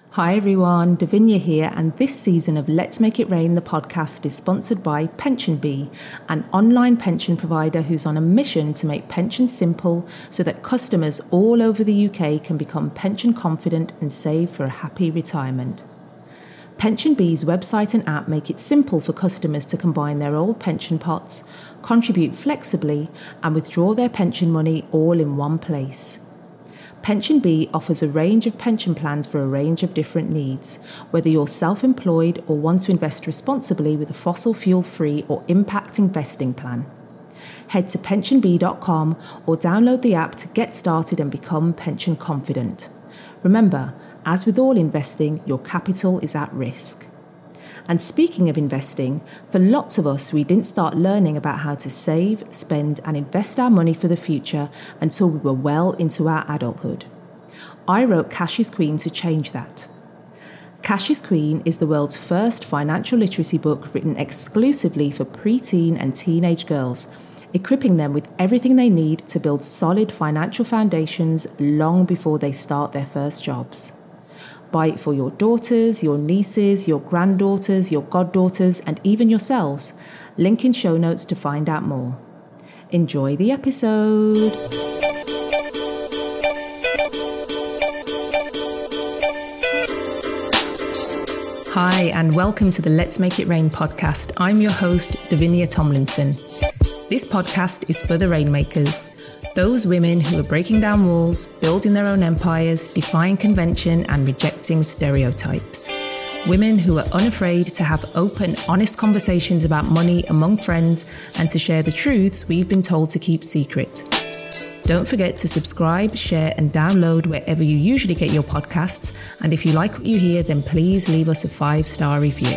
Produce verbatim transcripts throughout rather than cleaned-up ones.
Hi everyone, Davinia here, and this season of Let's Make It Rain, the podcast, is sponsored by PensionBee, an online pension provider who's on a mission to make pensions simple so that customers all over the U K can become pension confident and save for a happy retirement. PensionBee's website and app make it simple for customers to combine their old pension pots, contribute flexibly, and withdraw their pension money all in one place. PensionBee offers a range of pension plans for a range of different needs, whether you're self-employed or want to invest responsibly with a fossil fuel-free or impact investing plan. Head to pension bee dot com or download the app to get started and become pension confident. Remember, as with all investing, your capital is at risk. And speaking of investing, for lots of us, we didn't start learning about how to save, spend, and invest our money for the future until we were well into our adulthood. I wrote Cash is Queen to change that. Cash is Queen is the world's first financial literacy book written exclusively for preteen and teenage girls, equipping them with everything they need to build solid financial foundations long before they start their first jobs. Buy it for your daughters, your nieces, your granddaughters, your goddaughters, and even yourselves. Link in show notes to find out more. Enjoy the episode. Hi, and welcome to the Let's Make It Rain podcast. I'm your host, Davinia Tomlinson. This podcast is for the rainmakers. Those women who are breaking down walls, building their own empires, defying convention and rejecting stereotypes. Women who are unafraid to have open, honest conversations about money among friends and to share the truths we've been told to keep secret. Don't forget to subscribe, share and download wherever you usually get your podcasts. And if you like what you hear, then please leave us a five-star review.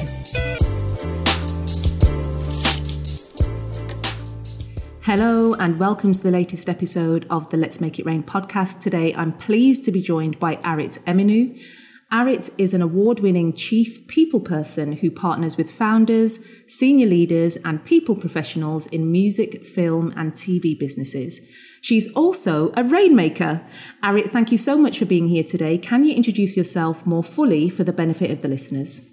Hello and welcome to the latest episode of the Let's Make It Rain podcast. Today I'm pleased to be joined by Arit Eminu. Arit is an award-winning chief people person who partners with founders, senior leaders and people professionals in music, film and T V businesses. She's also a rainmaker. Arit, thank you so much for being here today. Can you introduce yourself more fully for the benefit of the listeners?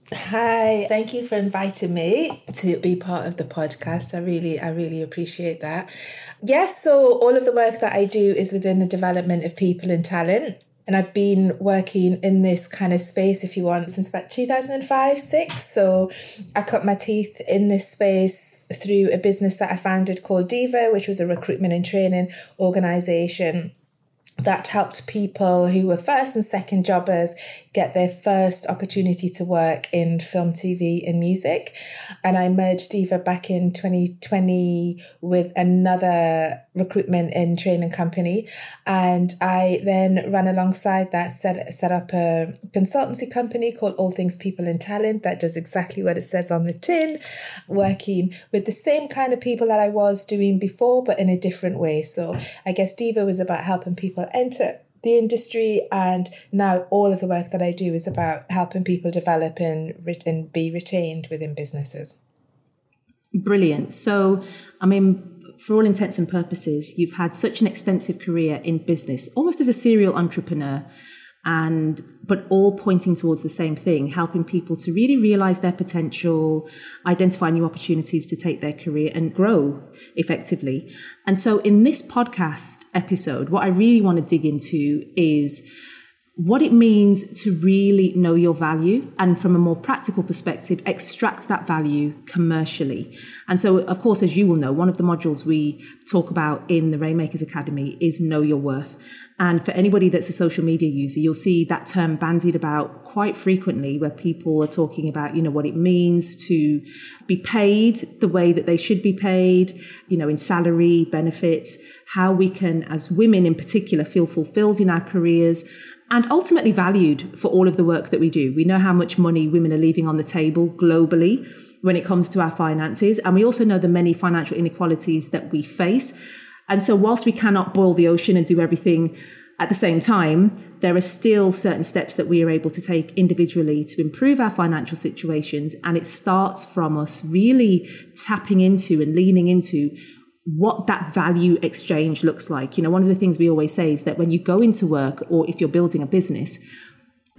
Hi, thank you for inviting me to be part of the podcast. I really, I really appreciate that. Yes, so all of the work that I do is within the development of people and talent. And I've been working in this kind of space, if you want, since about two thousand five, six. So I cut my teeth in this space through a business that I founded called Diva, which was a recruitment and training organisation that helped people who were first and second jobbers get their first opportunity to work in film, T V and music. And I merged Diva back in twenty twenty with another recruitment and training company. And I then ran alongside that, set, set up a consultancy company called All Things People and Talent that does exactly what it says on the tin, working with the same kind of people that I was doing before, but in a different way. So I guess Diva was about helping people enter the industry, and now all of the work that I do is about helping people develop and, and be retained within businesses. Brilliant. So, I mean, for all intents and purposes, you've had such an extensive career in business, almost as a serial entrepreneur, and but all pointing towards the same thing, helping people to really realize their potential, identify new opportunities to take their career and grow effectively. And so in this podcast episode, what I really want to dig into is what it means to really know your value and, from a more practical perspective, extract that value commercially. And so, of course, as you will know, one of the modules we talk about in the Rainmakers Academy is Know Your Worth. And for anybody that's a social media user, you'll see that term bandied about quite frequently, where people are talking about, you know, what it means to be paid the way that they should be paid, you know, in salary, benefits, how we can, as women in particular, feel fulfilled in our careers, and ultimately valued for all of the work that we do. We know how much money women are leaving on the table globally when it comes to our finances. And we also know the many financial inequalities that we face. And so whilst we cannot boil the ocean and do everything at the same time, there are still certain steps that we are able to take individually to improve our financial situations. And it starts from us really tapping into and leaning into what that value exchange looks like. You know, one of the things we always say is that when you go into work, or if you're building a business,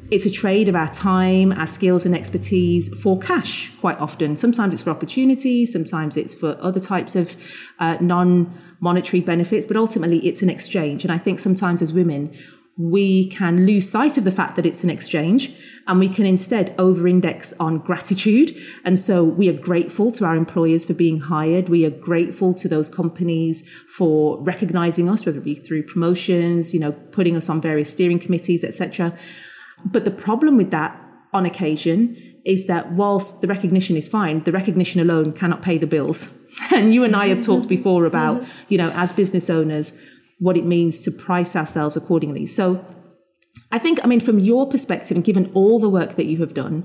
it's a trade of our time, our skills and expertise for cash quite often. Sometimes it's for opportunity, sometimes it's for other types of uh, non-monetary benefits, but ultimately it's an exchange. And I think sometimes as women, we can lose sight of the fact that it's an exchange, and we can instead over-index on gratitude. And so we are grateful to our employers for being hired. We are grateful to those companies for recognizing us, whether it be through promotions, you know, putting us on various steering committees, et cetera. But the problem with that on occasion is that whilst the recognition is fine, the recognition alone cannot pay the bills. And you and I have talked before about, you know, as business owners, what it means to price ourselves accordingly. So I think, I mean, from your perspective, and given all the work that you have done,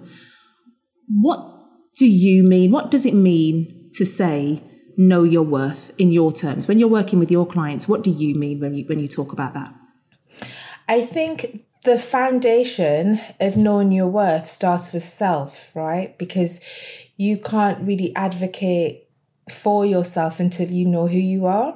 what do you mean? What does it mean to say, know your worth in your terms? When you're working with your clients, what do you mean when you, when you talk about that? I think the foundation of knowing your worth starts with self, right? Because you can't really advocate for yourself until you know who you are.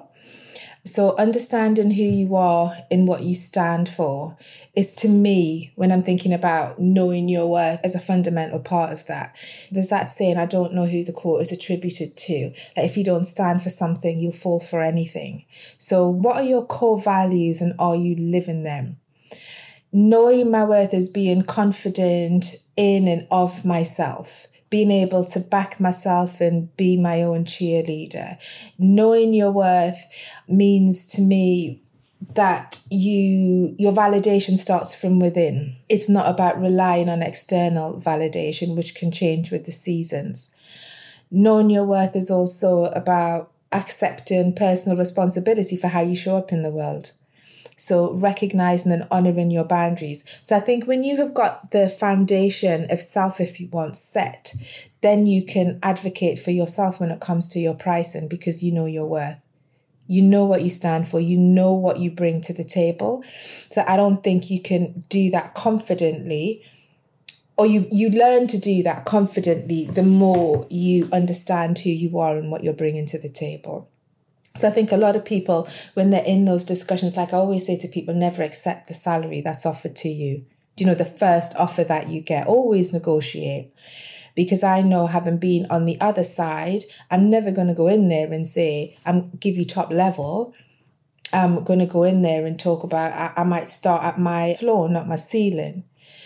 So understanding who you are and what you stand for is, to me, when I'm thinking about knowing your worth, as a fundamental part of that. There's that saying, I don't know who the quote is attributed to, that if you don't stand for something, you'll fall for anything. So what are your core values, and are you living them? Knowing my worth is being confident in and of myself, being able to back myself and be my own cheerleader. Knowing your worth means to me that you your validation starts from within. It's not about relying on external validation, which can change with the seasons. Knowing your worth is also about accepting personal responsibility for how you show up in the world. So recognizing and honoring your boundaries. So I think when you have got the foundation of self, if you want, set, then you can advocate for yourself when it comes to your pricing, because you know your worth. You know what you stand for. You know what you bring to the table. So I don't think you can do that confidently, or you, you learn to do that confidently the more you understand who you are and what you're bringing to the table. So I think a lot of people, when they're in those discussions, like I always say to people, never accept the salary that's offered to you. You know, the first offer that you get, always negotiate. Because I know, having been on the other side, I'm never going to go in there and say, I'm give you top level. I'm going to go in there and talk about, I, I might start at my floor, not my ceiling.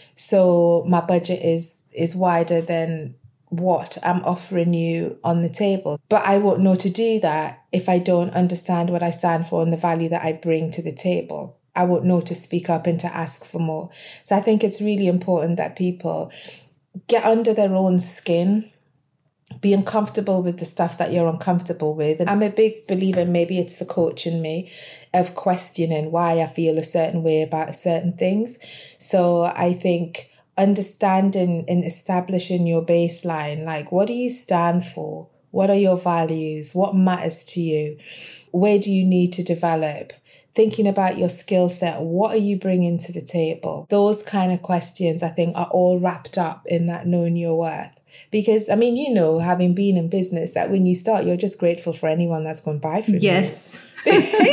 So my budget is is wider than what I'm offering you on the table. But I won't know to do that if I don't understand what I stand for and the value that I bring to the table. I won't know to speak up and to ask for more. So I think it's really important that people get under their own skin, be uncomfortable with the stuff that you're uncomfortable with. And I'm a big believer, maybe it's the coach in me, of questioning why I feel a certain way about certain things. So I think understanding and establishing your baseline, like, what do you stand for? What are your values? What matters to you? Where do you need to develop? Thinking about your skill set, what are you bringing to the table? Those kind of questions, I think, are all wrapped up in that knowing your worth. Because, I mean, you know, having been in business, that when you start, you're just grateful for anyone that's going to buy from yes. you.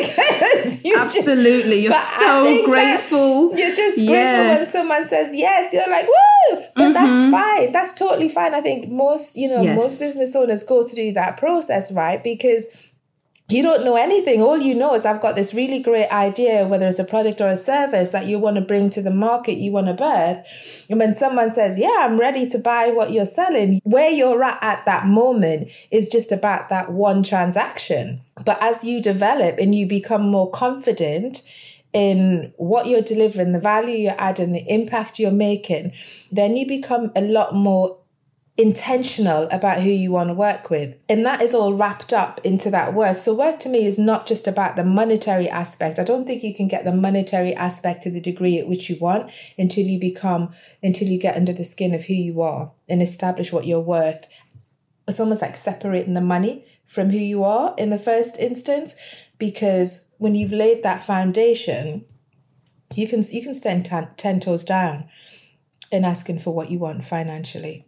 you. Absolutely. You're so grateful. You're just yeah. grateful when someone says yes. You're like, woo! But mm-hmm. that's fine. That's totally fine. I think most, you know, yes. most business owners go through that process, right? Because you don't know anything. All you know is, I've got this really great idea, whether it's a product or a service that you want to bring to the market, you want to birth. And when someone says, yeah, I'm ready to buy what you're selling, where you're at at that moment is just about that one transaction. But as you develop and you become more confident in what you're delivering, the value you're adding, the impact you're making, then you become a lot more intentional about who you want to work with. And that is all wrapped up into that worth. So worth to me is not just about the monetary aspect. I don't think you can get the monetary aspect to the degree at which you want until you become, until you get under the skin of who you are and establish what you're worth. It's almost like separating the money from who you are in the first instance, because when you've laid that foundation, you can, you can stand ten, ten toes down in asking for what you want financially.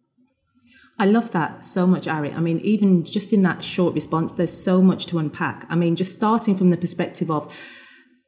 I love that so much, Ari. I mean, even just in that short response, there's so much to unpack. I mean, just starting from the perspective of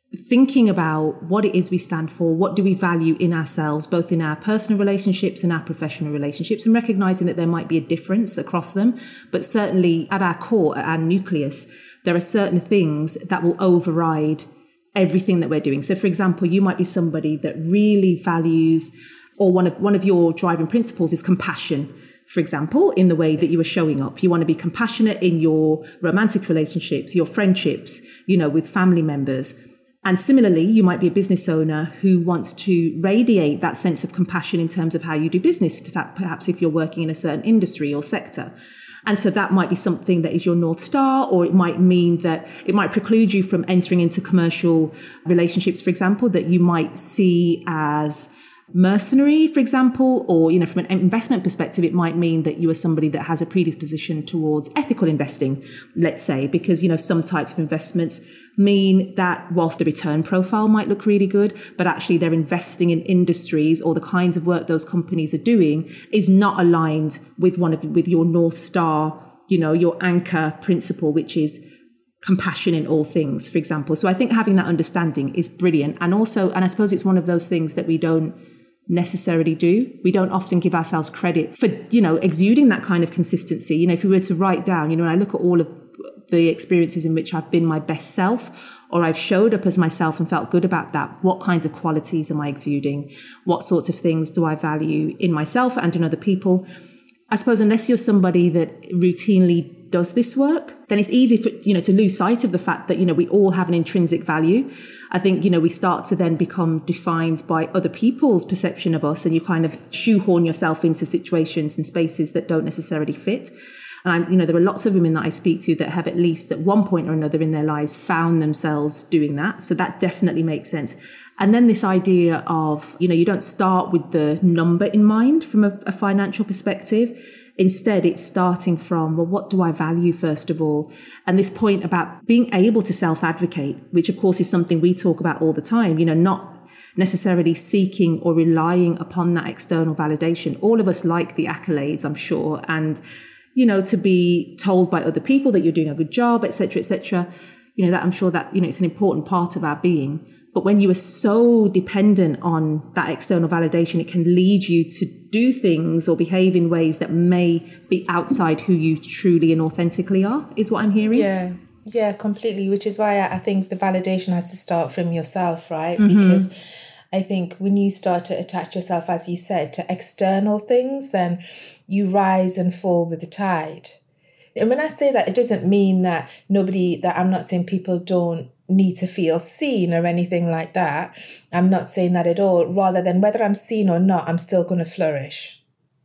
thinking about what it is we stand for, what do we value in ourselves, both in our personal relationships and our professional relationships, and recognizing that there might be a difference across them. But certainly at our core, at our nucleus, there are certain things that will override everything that we're doing. So, for example, you might be somebody that really values, or one of one of your driving principles is compassion. For example, in the way that you are showing up, you want to be compassionate in your romantic relationships, your friendships, you know, with family members. And similarly, you might be a business owner who wants to radiate that sense of compassion in terms of how you do business, perhaps if you're working in a certain industry or sector. And so that might be something that is your North Star, or it might mean that it might preclude you from entering into commercial relationships, for example, that you might see as mercenary, for example, or, you know, from an investment perspective, it might mean that you are somebody that has a predisposition towards ethical investing, let's say, because, you know, some types of investments mean that whilst the return profile might look really good, but actually they're investing in industries or the kinds of work those companies are doing is not aligned with one of with your North Star, you know, your anchor principle, which is compassion in all things, for example. So I think having that understanding is brilliant. And also, and I suppose it's one of those things that we don't necessarily do. We don't often give ourselves credit for, you know, exuding that kind of consistency. You know, if we were to write down, you know, when I look at all of the experiences in which I've been my best self, or I've showed up as myself and felt good about that, what kinds of qualities am I exuding? What sorts of things do I value in myself and in other people? I suppose unless you're somebody that routinely does this work, then it's easy for, you know, to lose sight of the fact that, you know, we all have an intrinsic value. I think, you know, we start to then become defined by other people's perception of us, and you kind of shoehorn yourself into situations and spaces that don't necessarily fit. And I'm, you know, there are lots of women that I speak to that have at least at one point or another in their lives found themselves doing that. So that definitely makes sense. And then this idea of, you know, you don't start with the number in mind from a, a financial perspective. Instead, it's starting from, well, what do I value first of all? And this point about being able to self-advocate, which of course is something we talk about all the time, you know, not necessarily seeking or relying upon that external validation. All of us like the accolades, I'm sure, and, you know, to be told by other people that you're doing a good job, et cetera, et cetera. You know, that I'm sure that, you know, it's an important part of our being. But when you are so dependent on that external validation, it can lead you to do things or behave in ways that may be outside who you truly and authentically are, is what I'm hearing. Yeah, yeah, completely. Which is why I think the validation has to start from yourself, right? Mm-hmm. Because I think when you start to attach yourself, as you said, to external things, then you rise and fall with the tide. And when I say that, it doesn't mean that nobody, that I'm not saying people don't need to feel seen or anything like that. I'm not saying that at all. Rather than whether I'm seen or not, I'm still going to flourish.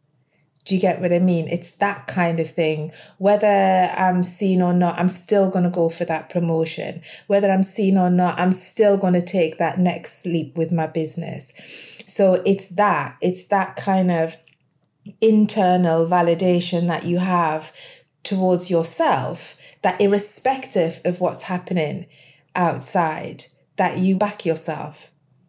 Do you get what I mean? It's that kind of thing. Whether I'm seen or not, I'm still going to go for that promotion. Whether I'm seen or not, I'm still going to take that next leap with my business. So it's that, it's that kind of internal validation that you have towards yourself, that irrespective of what's happening outside, that you back yourself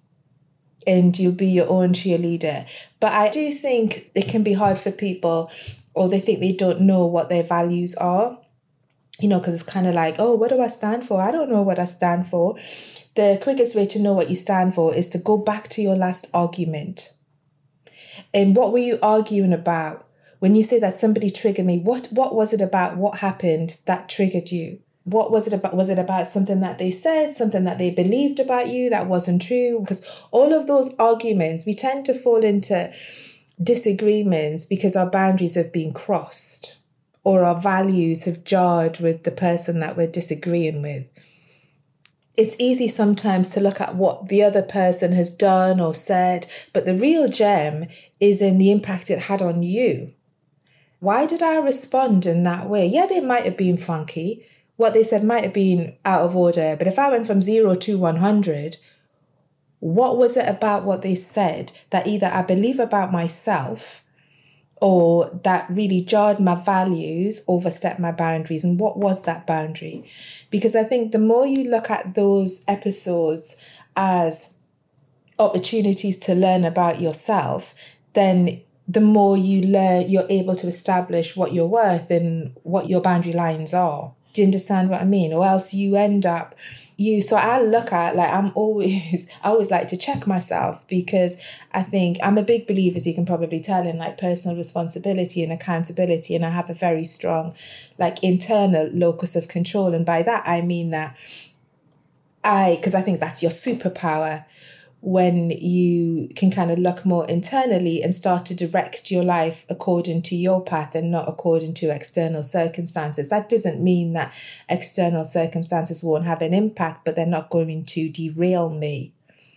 and you'll be your own cheerleader. But I do think it can be hard for people, or they think they don't know what their values are, you know, because it's kind of like, oh, what do I stand for? I don't know what I stand for. The quickest way to know what you stand for is to go back to your last argument. And what were you arguing about? When you say that somebody triggered me, what what was it about? What happened that triggered you? What was it about? Was it about something that they said, something that they believed about you that wasn't true? Because all of those arguments, we tend to fall into disagreements because our boundaries have been crossed or our values have jarred with the person that we're disagreeing with. It's easy sometimes to look at what the other person has done or said, but the real gem is in the impact it had on you. Why did I respond in that way? Yeah, they might have been funky. What they said might have been out of order. But if I went from zero to one hundred, what was it about what they said that either I believe about myself or that really jarred my values, overstepped my boundaries? And what was that boundary? Because I think the more you look at those episodes as opportunities to learn about yourself, then the more you learn, you're able to establish what you're worth and what your boundary lines are. Do you understand what I mean? Or else you end up you, so I look at, like, I'm always, I always like to check myself, because I think I'm a big believer, as you can probably tell, in like personal responsibility and accountability. And I have a very strong, like, internal locus of control. And by that, I mean that I, because I think that's your superpower, when you can kind of look more internally and start to direct your life according to your path and not according to external circumstances. That doesn't mean that external circumstances won't have an impact, but they're not going to derail me.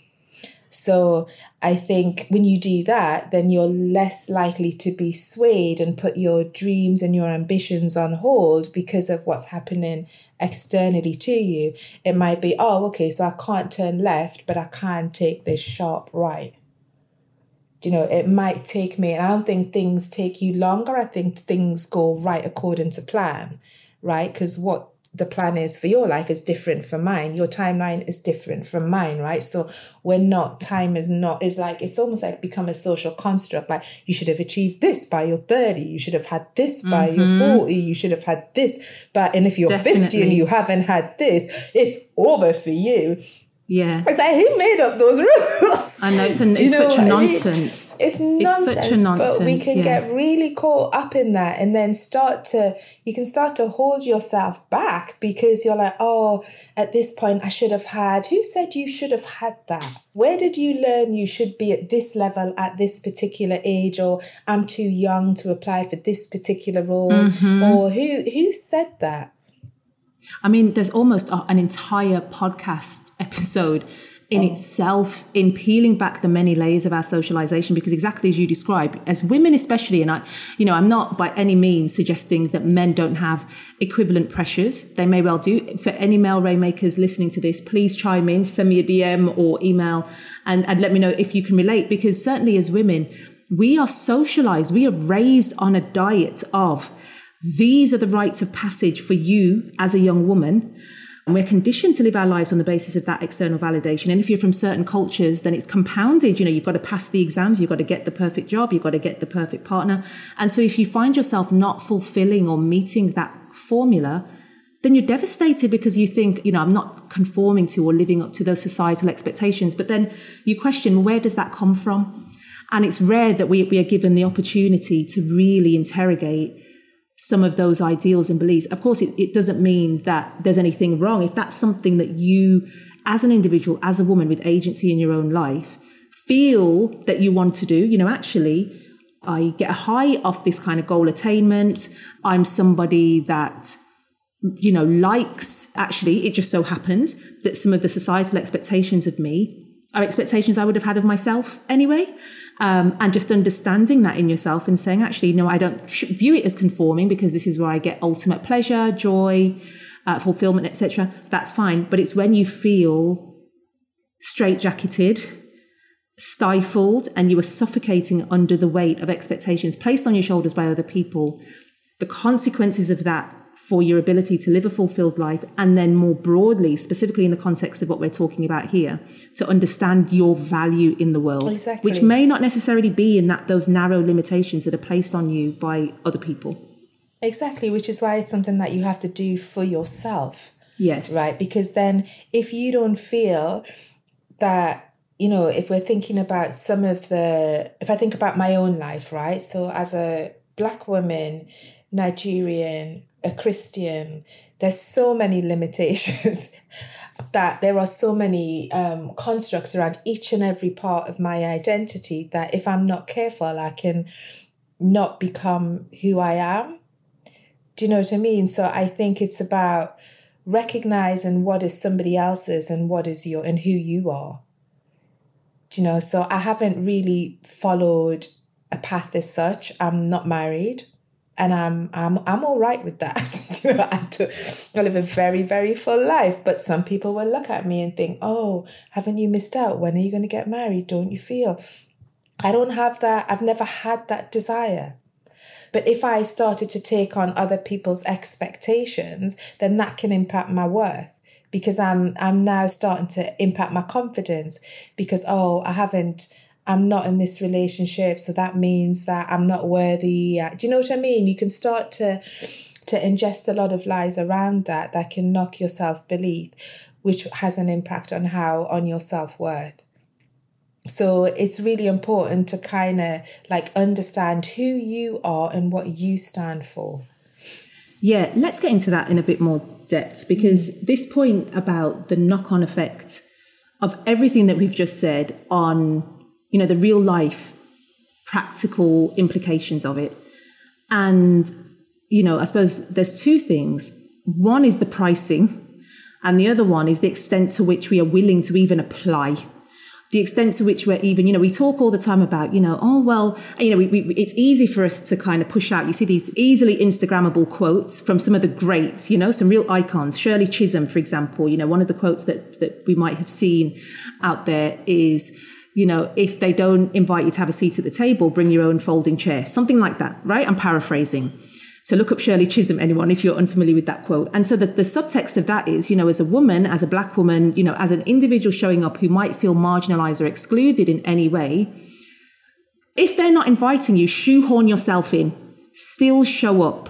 So I think when you do that, then you're less likely to be swayed and put your dreams and your ambitions on hold because of what's happening externally to you. It might be, oh, okay, so I can't turn left, but I can take this sharp right. You know, it might take me, and I don't think things take you longer. I think things go right according to plan, right? Because what the plan is for your life is different from mine. Your timeline is different from mine, right? So we're not, time is not, it's like, it's almost like become a social construct. Like, you should have achieved this by your thirty. You should have had this by mm-hmm. your forty. You should have had this. But, and if you're Definitely. fifty and you haven't had this, it's over for you. Yeah. It's like, who made up those rules? I know, it's, an, it's such a nonsense. I mean? It's nonsense, it's such a nonsense, but we can yeah. get really caught up in that, and then start to, you can start to hold yourself back, because you're like, oh, at this point I should have had, who said you should have had that? Where did you learn you should be at this level at this particular age? Or I'm too young to apply for this particular role. Mm-hmm. Or who who said that? I mean, there's almost an entire podcast episode in oh. itself in peeling back the many layers of our socialization, because exactly as you describe, as women especially, and I, you know, I'm not by any means suggesting that men don't have equivalent pressures. They may well do. For any male rainmakers listening to this, please chime in, send me a D M or email and, and let me know if you can relate, because certainly as women, we are socialized. We are raised on a diet of, these are the rites of passage for you as a young woman. And we're conditioned to live our lives on the basis of that external validation. And if you're from certain cultures, then it's compounded. You know, you've got to pass the exams, you've got to get the perfect job, you've got to get the perfect partner. And so if you find yourself not fulfilling or meeting that formula, then you're devastated, because you think, you know, I'm not conforming to or living up to those societal expectations. But then you question, where does that come from? And it's rare that we, we are given the opportunity to really interrogate some of those ideals and beliefs. Of course, it, it doesn't mean that there's anything wrong. If that's something that you, as an individual, as a woman with agency in your own life, feel that you want to do, you know, actually, I get a high off this kind of goal attainment. I'm somebody that, you know, likes, actually, it just so happens that some of the societal expectations of me are expectations I would have had of myself anyway. Um, and just understanding that in yourself and saying, actually, no, I don't view it as conforming, because this is where I get ultimate pleasure, joy, uh, fulfillment, et cetera. That's fine. But it's when you feel straitjacketed, stifled, and you are suffocating under the weight of expectations placed on your shoulders by other people, the consequences of that for your ability to live a fulfilled life, and then more broadly, specifically in the context of what we're talking about here, to understand your value in the world, exactly. which may not necessarily be in that those narrow limitations that are placed on you by other people. Exactly, which is why it's something that you have to do for yourself. Yes. Right, because then if you don't feel that, you know, if we're thinking about some of the, if I think about my own life, right? So as a Black woman, Nigerian, a Christian, there's so many limitations that there are so many um, constructs around each and every part of my identity that if I'm not careful, I can not become who I am. Do you know what I mean? So I think it's about recognizing what is somebody else's and what is your, and who you are. Do you know, so I haven't really followed a path as such. I'm not married. And I'm I'm I'm all right with that. You know, I, do, I live a very, very full life. But some people will look at me and think, oh, haven't you missed out? When are you going to get married? Don't you feel? I don't have that. I've never had that desire. But if I started to take on other people's expectations, then that can impact my worth. Because I'm I'm now starting to impact my confidence. Because, oh, I haven't... I'm not in this relationship, so that means that I'm not worthy. Do you know what I mean? You can start to to ingest a lot of lies around that that can knock your self-belief. which has an impact on how, on your self-worth. So it's really important to kind of like understand who you are and what you stand for. Yeah, let's get into that in a bit more depth, because mm. this point about the knock-on effect of everything that we've just said on, you know, the real life practical implications of it. And, you know, I suppose there's two things. One is the pricing, and the other one is the extent to which we are willing to even apply. The extent to which we're even, you know, we talk all the time about, you know, oh, well, you know, we, we, it's easy for us to kind of push out. You see these easily Instagrammable quotes from some of the greats, you know, some real icons. Shirley Chisholm, for example, you know, one of the quotes that, that we might have seen out there is, you know, if they don't invite you to have a seat at the table, bring your own folding chair, something like that, right? I'm paraphrasing. So look up Shirley Chisholm, anyone, if you're unfamiliar with that quote. And so the, the subtext of that is, you know, as a woman, as a black woman, you know, as an individual showing up who might feel marginalized or excluded in any way, if they're not inviting you, shoehorn yourself in, still show up.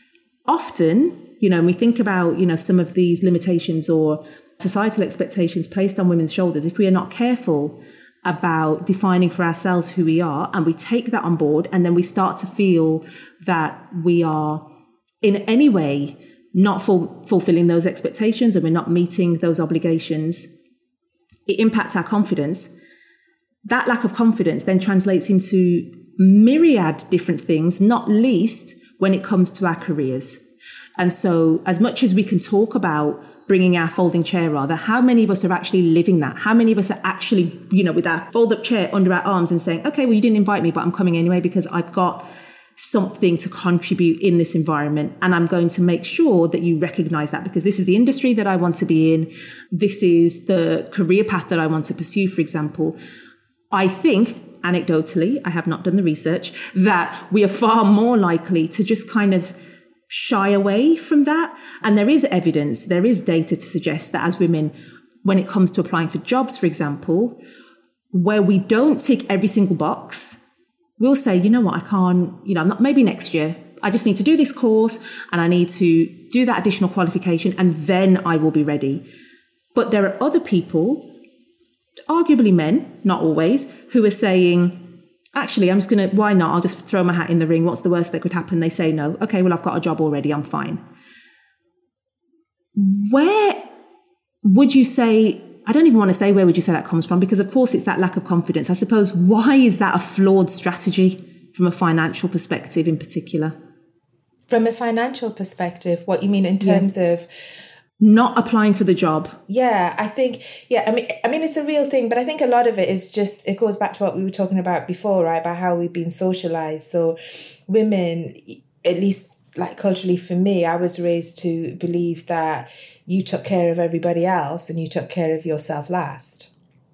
Often, you know, when we think about, you know, some of these limitations or societal expectations placed on women's shoulders, if we are not careful about defining for ourselves who we are, and we take that on board, and then we start to feel that we are in any way not full, fulfilling those expectations, and we're not meeting those obligations, it impacts our confidence. That lack of confidence then translates into myriad different things, not least when it comes to our careers. And so as much as we can talk about bringing our folding chair, rather, how many of us are actually living that? How many of us are actually, you know, with our fold-up chair under our arms and saying, okay, well, you didn't invite me, but I'm coming anyway because I've got something to contribute in this environment. And I'm going to make sure that you recognize that, because this is the industry that I want to be in. This is the career path that I want to pursue, for example. I think, anecdotally, I have not done the research, that we are far more likely to just kind of shy away from that. And there is evidence, there is data to suggest that as women, when it comes to applying for jobs, for example, where we don't tick every single box, we'll say, you know what, I can't, you know, I'm not, maybe next year, I just need to do this course and I need to do that additional qualification and then I will be ready. But there are other people, arguably men, not always, who are saying, actually, I'm just going to, why not? I'll just throw my hat in the ring. What's the worst that could happen? They say no. Okay, well, I've got a job already. I'm fine. Where would you say, I don't even want to say where would you say that comes from, because of course it's that lack of confidence. I suppose, why is that a flawed strategy from a financial perspective in particular? From a financial perspective, what you mean in terms yeah. of not applying for the job? Yeah, I think, yeah, I mean, I mean, it's a real thing, but I think a lot of it is just, it goes back to what we were talking about before, right? About how we've been socialized. So women, at least like culturally for me, I was raised to believe that you took care of everybody else and you took care of yourself last.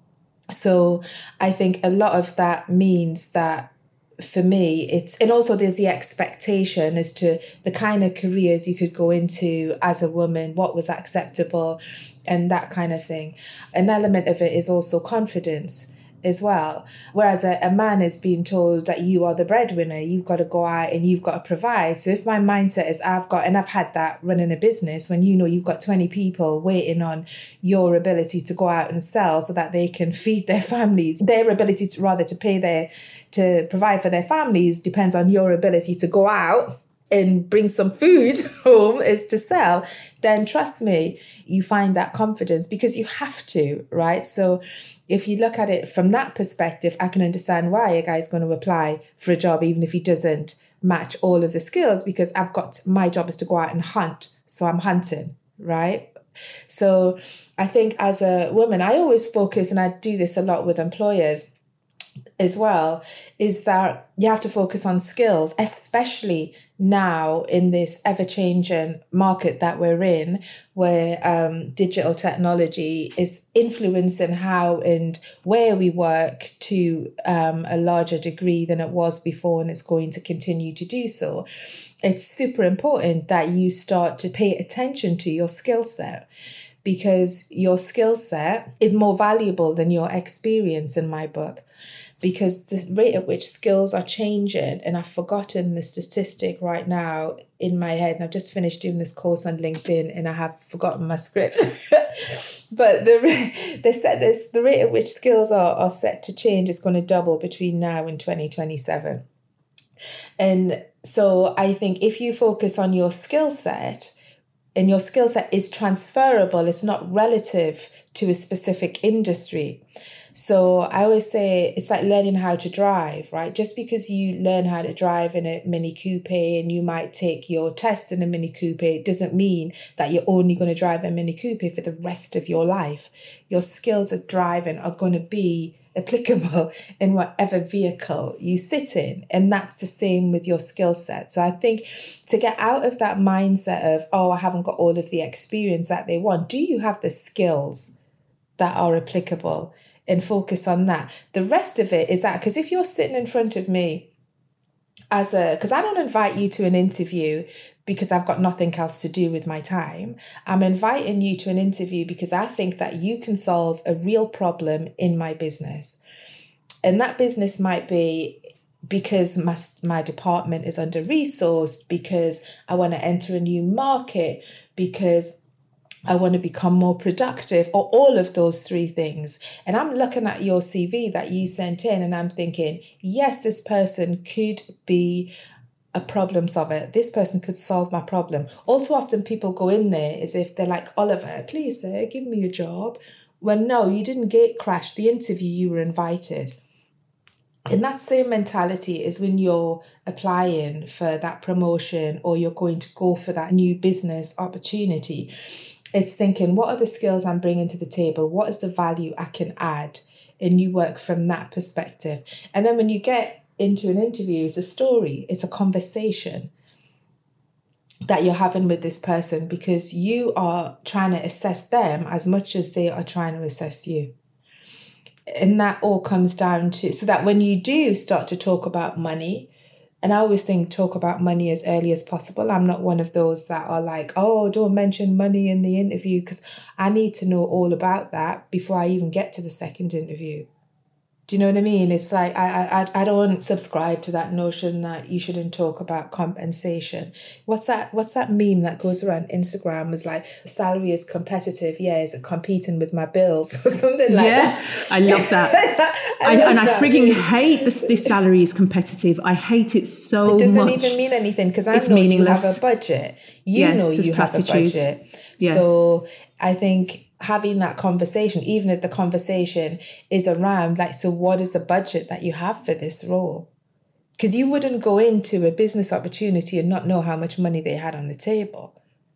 So I think a lot of that means that for me, it's, and also there's the expectation as to the kind of careers you could go into as a woman, what was acceptable and that kind of thing. An element of it is also confidence as well. Whereas a, a man is being told that you are the breadwinner, you've got to go out and you've got to provide. So if my mindset is I've got, and I've had that running a business when you know you've got twenty people waiting on your ability to go out and sell so that they can feed their families, their ability to rather to pay their, to provide for their families depends on your ability to go out and bring some food home is to sell, then trust me, you find that confidence because you have to, right? So if you look at it from that perspective, I can understand why a guy's going to apply for a job even if he doesn't match all of the skills, because I've got, my job is to go out and hunt. So I'm hunting, right? So I think as a woman, I always focus, and I do this a lot with employers as well, is that you have to focus on skills, especially now in this ever-changing market that we're in, where um, digital technology is influencing how and where we work to um, a larger degree than it was before, and it's going to continue to do so. It's super important that you start to pay attention to your skill set, because your skill set is more valuable than your experience in my book. because the rate at which skills are changing, and I've forgotten the statistic right now in my head, and I've just finished doing this course on LinkedIn and I have forgotten my script. But the they said this the rate at which skills are, are set to change is going to double between now and twenty twenty-seven. And so I think if you focus on your skill set, and your skill set is transferable, it's not relative to a specific industry. So I always say it's like learning how to drive, right? Just because you learn how to drive in a Mini Coupe and you might take your test in a Mini Coupe, it doesn't mean that you're only going to drive a Mini Coupe for the rest of your life. Your skills of driving are going to be applicable in whatever vehicle you sit in. And that's the same with your skill set. So I think to get out of that mindset of, oh, I haven't got all of the experience that they want, do you have the skills that are applicable? And focus on that. The rest of it is that, because if you're sitting in front of me as a, because I don't invite you to an interview because I've got nothing else to do with my time. I'm inviting you to an interview because I think that you can solve a real problem in my business. And that business might be because my, my department is under-resourced, because I want to enter a new market, because I want to become more productive, or all of those three things. And I'm looking at your C V that you sent in and I'm thinking, yes, this person could be a problem solver. This person could solve my problem. All too often people go in there as if they're like, Oliver, please, sir, give me a job. When no, you didn't gate crash the interview, you were invited. And that same mentality is when you're applying for that promotion or you're going to go for that new business opportunity. It's thinking, what are the skills I'm bringing to the table? What is the value I can add? And you work from that perspective. And then when you get into an interview, it's a story. It's a conversation that you're having with this person, because you are trying to assess them as much as they are trying to assess you. And that all comes down to, so that when you do start to talk about money, and I always think talk about money as early as possible. I'm not one of those that are like, oh, don't mention money in the interview, because I need to know all about that before I even get to the second interview. Do you know what I mean? It's like, I I I don't subscribe to that notion that you shouldn't talk about compensation. What's that, what's that meme that goes around Instagram? Is like, salary is competitive. Yeah, is it competing with my bills or something like yeah, that? I love that. I I love and that I frigging meme. hate this, this salary is competitive. I hate it so much. It doesn't even mean anything, because I It's know meaningless. you have a budget. You Yeah, know it's just you have platitude. a budget. Yeah. So I think having that conversation, even if the conversation is around like, so what is the budget that you have for this role? Because you wouldn't go into a business opportunity and not know how much money they had on the table.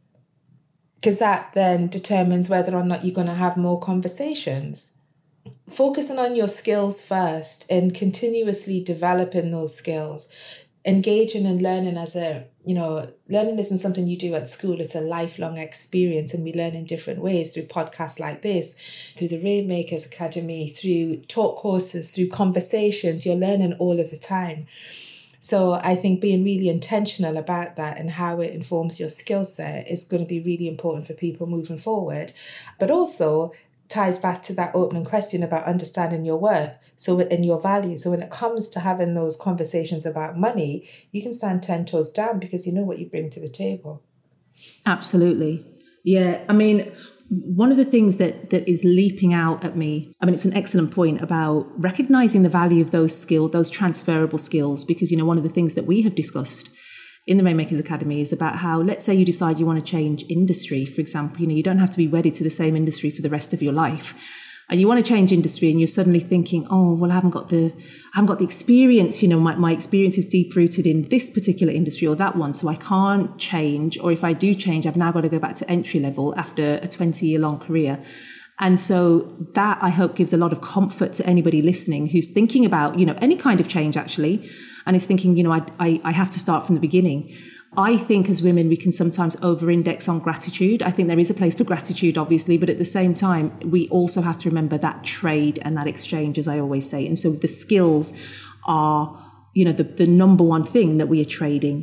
Because that then determines whether or not you're going to have more conversations. Focusing on your skills first and continuously developing those skills. Engaging and learning as a, you know, learning isn't something you do at school. It's a lifelong experience, and we learn in different ways through podcasts like this, through the Rainmakers Academy, through talk courses, through conversations. You're learning all of the time. So I think being really intentional about that and how it informs your skill set is going to be really important for people moving forward. But also ties back to that opening question about understanding your worth, so and your value. So when it comes to having those conversations about money, you can stand ten toes down because you know what you bring to the table. Absolutely. Yeah. I mean, one of the things that that is leaping out at me, I mean, it's an excellent point about recognizing the value of those skills, those transferable skills, because, you know, one of the things that we have discussed in the Rainmakers Academy is about how, let's say you decide you want to change industry, for example. You know, you don't have to be wedded to the same industry for the rest of your life. And you want to change industry and you're suddenly thinking, oh, well, I haven't got the, I haven't got the experience, you know, my, my experience is deep rooted in this particular industry or that one. So I can't change. Or if I do change, I've now got to go back to entry level after a twenty year long career. And so that, I hope, gives a lot of comfort to anybody listening who's thinking about, you know, any kind of change actually, and is thinking, you know, I, I, I have to start from the beginning. I think as women, we can sometimes over-index on gratitude. I think there is a place for gratitude, obviously, but at the same time, we also have to remember that trade and that exchange, as I always say. And so the skills are, you know, the, the number one thing that we are trading.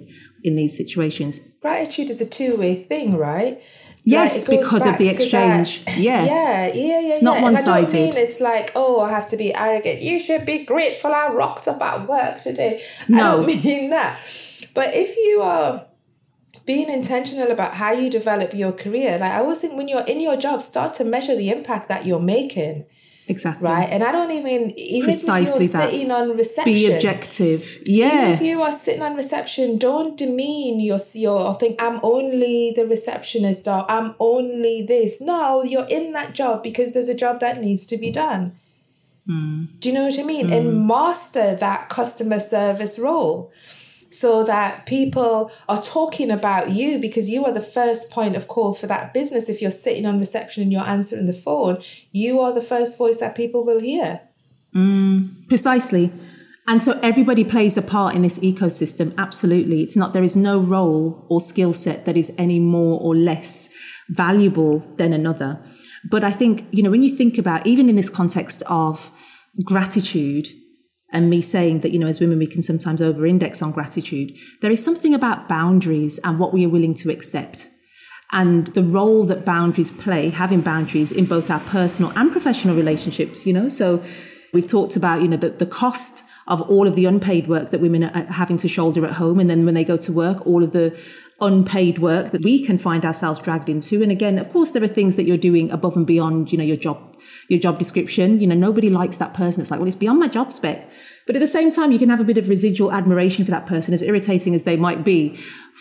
in these situations. Gratitude is a two-way thing, right? Yes, like because of the exchange. Yeah. Yeah, yeah, yeah. It's yeah. not one-sided. And I don't mean it's like, oh, I have to be arrogant. You should be grateful I rocked up at work today. No. I don't mean that. But if you are being intentional about how you develop your career, like I always think when you're in your job, start to measure the impact that you're making. Exactly. Right. And I don't even, even Precisely if you're that. sitting on reception. Be objective. Yeah. Even if you are sitting on reception, don't demean your, your or think, I'm only the receptionist or I'm only this. No, you're in that job because there's a job that needs to be done. Mm. Do you know what I mean? Mm. And master that customer service role, so that people are talking about you because you are the first point of call for that business. If you're sitting on reception and you're answering the phone, you are the first voice that people will hear. Mm, precisely. And so everybody plays a part in this ecosystem. Absolutely. It's not, there is no role or skill set that is any more or less valuable than another. But I think, you know, when you think about, even in this context of gratitude, and me saying that, you know, as women, we can sometimes over-index on gratitude, there is something about boundaries and what we are willing to accept. And the role that boundaries play, having boundaries in both our personal and professional relationships, you know. So we've talked about, you know, the, the cost of all of the unpaid work that women are having to shoulder at home. And then when they go to work, all of the unpaid work that we can find ourselves dragged into. And again, of course, there are things that you're doing above and beyond, you know, your job, your job description. You know, nobody likes that person. It's like, well, it's beyond my job spec. But at the same time, you can have a bit of residual admiration for that person, as irritating as they might be,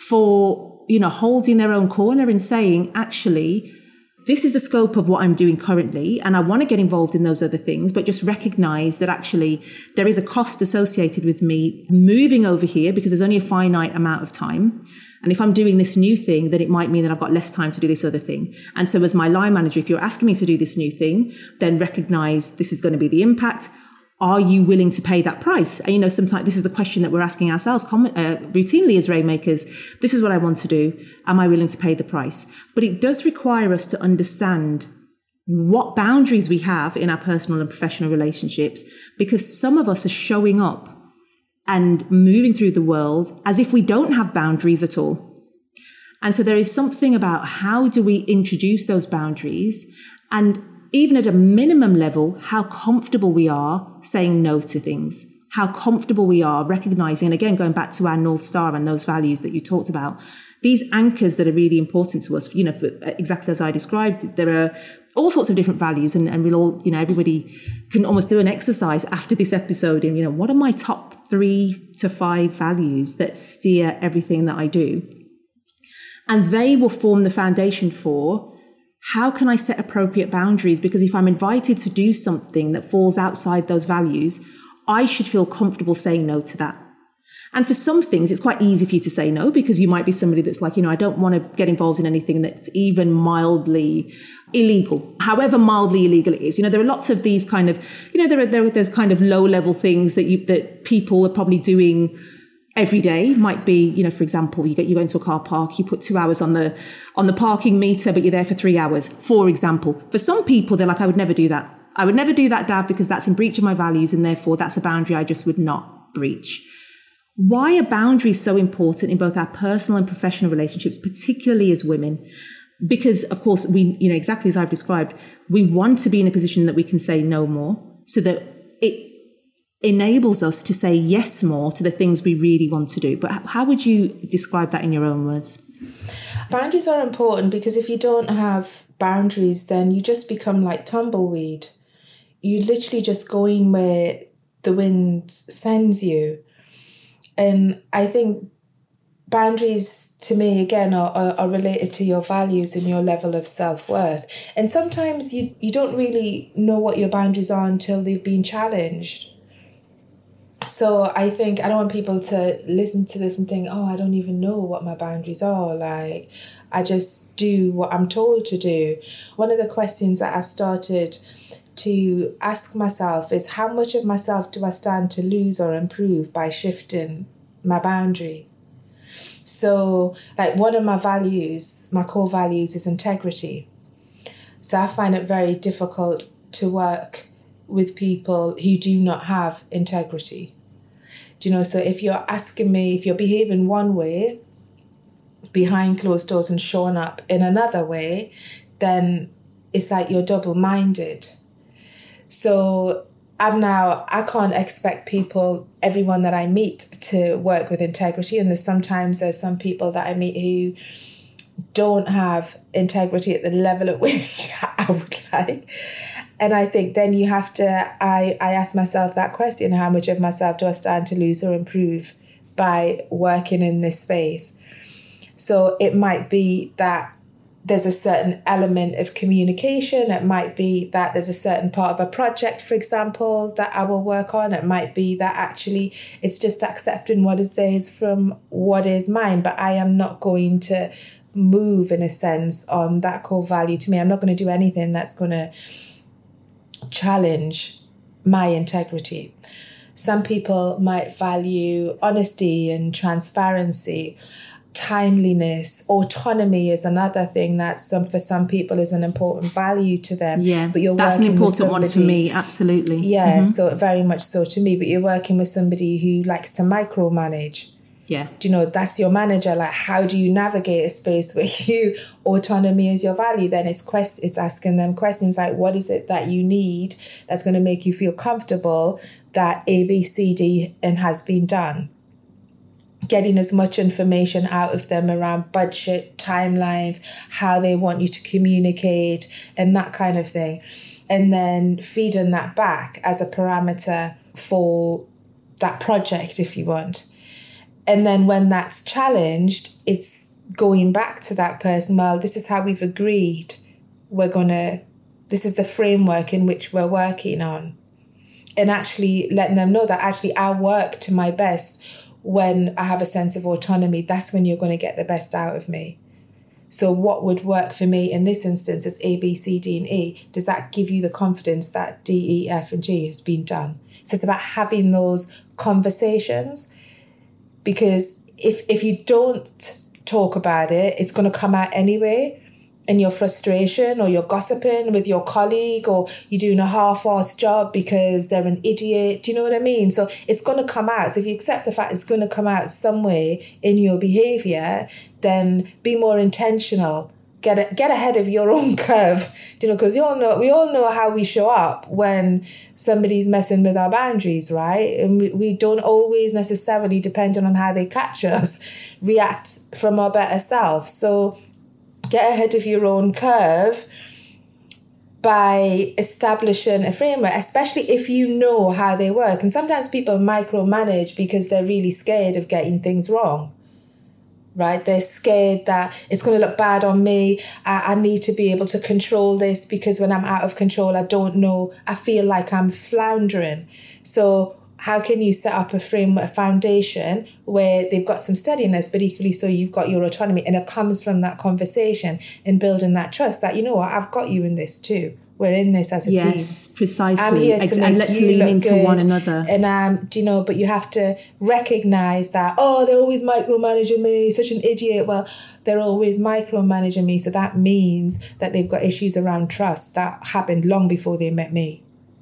for, you know, holding their own corner and saying, actually, this is the scope of what I'm doing currently, and I want to get involved in those other things, but just recognize that actually there is a cost associated with me moving over here because there's only a finite amount of time. And if I'm doing this new thing, then it might mean that I've got less time to do this other thing. And so as my line manager, if you're asking me to do this new thing, then recognize this is going to be the impact. Are you willing to pay that price? And, you know, sometimes this is the question that we're asking ourselves uh, routinely as rainmakers. This is what I want to do. Am I willing to pay the price? But it does require us to understand what boundaries we have in our personal and professional relationships, because some of us are showing up and moving through the world as if we don't have boundaries at all. And so there is something about how do we introduce those boundaries, and even at a minimum level, how comfortable we are saying no to things, how comfortable we are recognizing, and again, going back to our North Star and those values that you talked about, these anchors that are really important to us, you know, for, exactly as I described, there are all sorts of different values, and, and we'll all, you know, everybody can almost do an exercise after this episode in, you know, what are my top three to five values that steer everything that I do? And they will form the foundation for how can I set appropriate boundaries? Because if I'm invited to do something that falls outside those values, I should feel comfortable saying no to that. And for some things, it's quite easy for you to say no, because you might be somebody that's like, you know, I don't want to get involved in anything that's even mildly illegal, however mildly illegal it is. You know, there are lots of these kind of, you know, there are, there, there's kind of low level things that you, that people are probably doing every day. Might be, you know, for example, you get, you go into a car park, you put two hours on the, on the parking meter, but you're there for three hours, for example. For some people, they're like, I would never do that. I would never do that, Dav, because that's in breach of my values, and therefore that's a boundary I just would not breach. Why are boundaries so important in both our personal and professional relationships, particularly as women? Because, of course, we, you know, exactly as I've described, we want to be in a position that we can say no more, so that it enables us to say yes more to the things we really want to do. But how would you describe that in your own words? Boundaries are important because if you don't have boundaries, then you just become like tumbleweed. You literally just going where the wind sends you. And I think boundaries to me, again, are, are, are related to your values and your level of self-worth. And sometimes you, you don't really know what your boundaries are until they've been challenged. So I think I don't want people to listen to this and think, oh, I don't even know what my boundaries are. Like, I just do what I'm told to do. One of the questions that I started to ask myself is, how much of myself do I stand to lose or improve by shifting my boundary? So, like, one of my values, my core values, is integrity. So I find it very difficult to work with people who do not have integrity. Do you know, so if you're asking me, if you're behaving one way behind closed doors and shown up in another way, then it's like you're double-minded. So I'm now, I can't expect people, everyone that I meet, to work with integrity. And there's sometimes there's some people that I meet who don't have integrity at the level at which I would like. And I think then you have to, I, I ask myself that question, how much of myself do I stand to lose or improve by working in this space? So it might be that there's a certain element of communication. It might be that there's a certain part of a project, for example, that I will work on. It might be that actually it's just accepting what is theirs from what is mine. But I am not going to move, in a sense, on that core value to me. I'm not going to do anything that's going to challenge my integrity. Some people might value honesty and transparency. Timeliness, autonomy is another thing that some for some people is an important value to them. Yeah, but you're that's an working important with somebody, one for me, absolutely. Yeah, mm-hmm. So very much so to me. But you're working with somebody who likes to micromanage. Yeah, do you know, that's your manager. Like, how do you navigate a space where you autonomy is your value? Then it's quest, it's asking them questions like, what is it that you need that's going to make you feel comfortable that A, B, C, D, and has been done? Getting as much information out of them around budget, timelines, how they want you to communicate, and that kind of thing. And then feeding that back as a parameter for that project, if you want. And then when that's challenged, it's going back to that person. Well, this is how we've agreed. We're going to, this is the framework in which we're working on. And actually letting them know that actually I work to my best when I have a sense of autonomy. That's when you're going to get the best out of me. So what would work for me in this instance is A, B, C, D, and E. Does that give you the confidence that D, E, F, and G has been done? So it's about having those conversations. Because if if you don't talk about it, it's going to come out anyway. And your frustration, or you're gossiping with your colleague, or you're doing a half-assed job because they're an idiot. Do you know what I mean? So it's going to come out. So if you accept the fact it's going to come out some way in your behavior, then be more intentional. Get a, get ahead of your own curve. Do you know? Because you all know we all know how we show up when somebody's messing with our boundaries, right? And we, we don't always necessarily, depending on how they catch us, react from our better self. So get ahead of your own curve by establishing a framework, especially if you know how they work. And sometimes people micromanage because they're really scared of getting things wrong, right? They're scared that it's going to look bad on me. I, I need to be able to control this because when I'm out of control, I don't know, I feel like I'm floundering. So how can you set up a framework, a foundation where they've got some steadiness, but equally so you've got your autonomy, and it comes from that conversation and building that trust that, you know what, I've got you in this too. We're in this as a yes, team. Yes, precisely. I'm here to and make let's you lean look into good. one another. And um, do you know, but you have to recognize that, oh, they're always micromanaging me, such an idiot. Well, they're always micromanaging me. So that means that they've got issues around trust that happened long before they met me.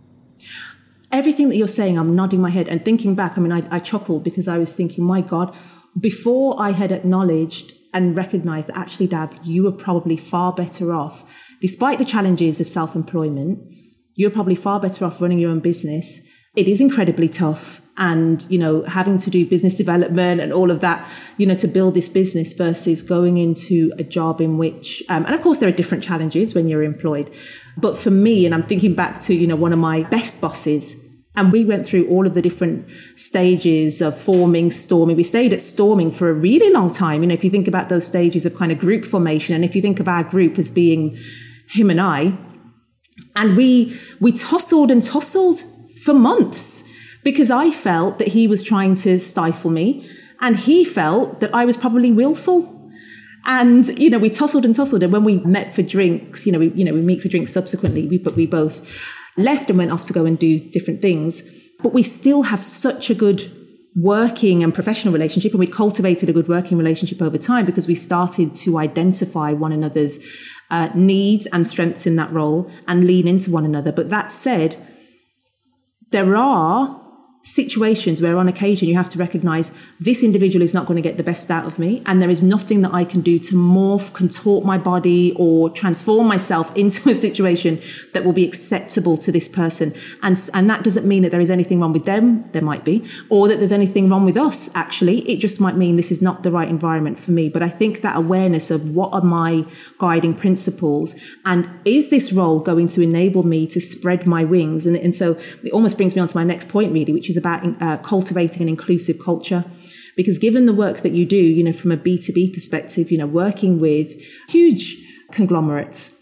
Everything that you're saying, I'm nodding my head and thinking back. I mean, I, I chuckled because I was thinking, my God, before I had acknowledged and recognized that actually, Dav, you were probably far better off, despite the challenges of self-employment, you're probably far better off running your own business. It is incredibly tough. And, you know, having to do business development and all of that, you know, to build this business versus going into a job in which, um, and of course, there are different challenges when you're employed. But for me, and I'm thinking back to, you know, one of my best bosses, and we went through all of the different stages of forming, storming. We stayed at storming for a really long time. You know, if you think about those stages of kind of group formation, and if you think of our group as being him and I, and we we tussled and tussled for months because I felt that he was trying to stifle me, and he felt that I was probably willful. And, you know, we tussled and tussled. And when we met for drinks, you know, we, you know, we meet for drinks subsequently, we, but we both left and went off to go and do different things. But we still have such a good working and professional relationship. And we cultivated a good working relationship over time because we started to identify one another's uh, needs and strengths in that role and lean into one another. But that said, there are situations where on occasion you have to recognize this individual is not going to get the best out of me, and there is nothing that I can do to morph, contort my body or transform myself into a situation that will be acceptable to this person. And, and that doesn't mean that there is anything wrong with them, there might be, or that there's anything wrong with us, actually. It just might mean this is not the right environment for me. But I think that awareness of what are my guiding principles, and is this role going to enable me to spread my wings? And, and so it almost brings me on to my next point, really, which is about uh, cultivating an inclusive culture. Because given the work that you do, you know, from a B two B perspective, you know, working with huge conglomerates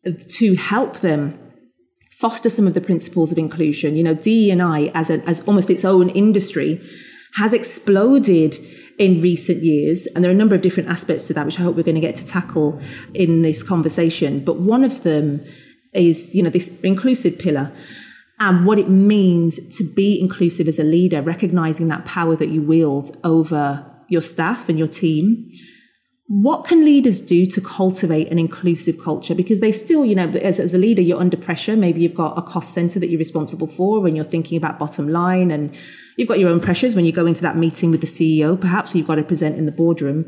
to help them foster some of the principles of inclusion, you know, D E and I as a, as almost its own industry has exploded in recent years. And there are a number of different aspects to that, which I hope we're going to get to tackle in this conversation. But one of them is, you know, this inclusive pillar, and what it means to be inclusive as a leader, recognizing that power that you wield over your staff and your team. What can leaders do to cultivate an inclusive culture? Because they still, you know, as, as a leader, you're under pressure. Maybe you've got a cost center that you're responsible for when you're thinking about bottom line, and you've got your own pressures when you go into that meeting with the C E O, perhaps you've got to present in the boardroom.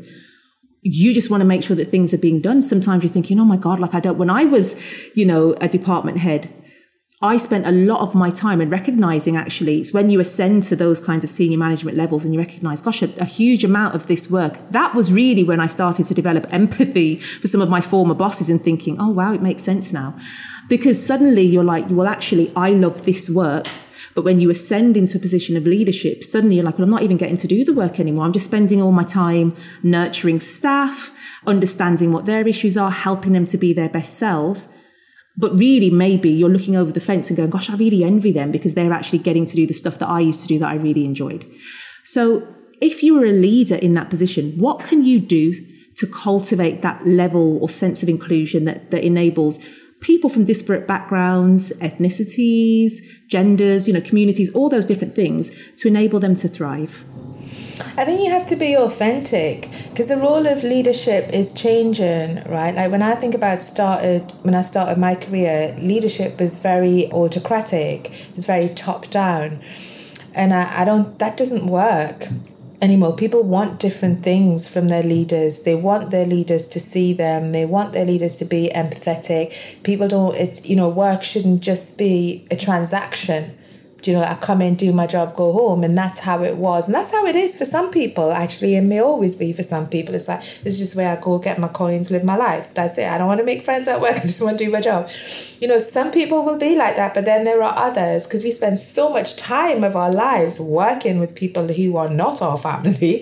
You just want to make sure that things are being done. Sometimes you're thinking, oh my God, like I don't, when I was, you know, a department head, I spent a lot of my time in recognizing, actually, it's when you ascend to those kinds of senior management levels and you recognize, gosh, a, a huge amount of this work. That was really when I started to develop empathy for some of my former bosses and thinking, oh, wow, it makes sense now. Because suddenly you're like, well, actually, I love this work. But when you ascend into a position of leadership, suddenly you're like, well, I'm not even getting to do the work anymore. I'm just spending all my time nurturing staff, understanding what their issues are, helping them to be their best selves. But really, maybe you're looking over the fence and going, gosh, I really envy them because they're actually getting to do the stuff that I used to do that I really enjoyed. So if you were a leader in that position, what can you do to cultivate that level or sense of inclusion that, that enables people from disparate backgrounds, ethnicities, genders, you know, communities, all those different things to enable them to thrive? I think you have to be authentic, because the role of leadership is changing, right? Like when I think about started, when I started my career, leadership was very autocratic, it was very top down. And I, I don't, that doesn't work anymore. People want different things from their leaders. They want their leaders to see them. They want their leaders to be empathetic. People don't, it, you know, work shouldn't just be a transaction. You know, I come in, do my job, go home. And that's how it was. And that's how it is for some people, actually. It may always be for some people. It's like, this is just where I go get my coins, live my life. That's it. I don't want to make friends at work. I just want to do my job. You know, some people will be like that. But then there are others, because we spend so much time of our lives working with people who are not our family.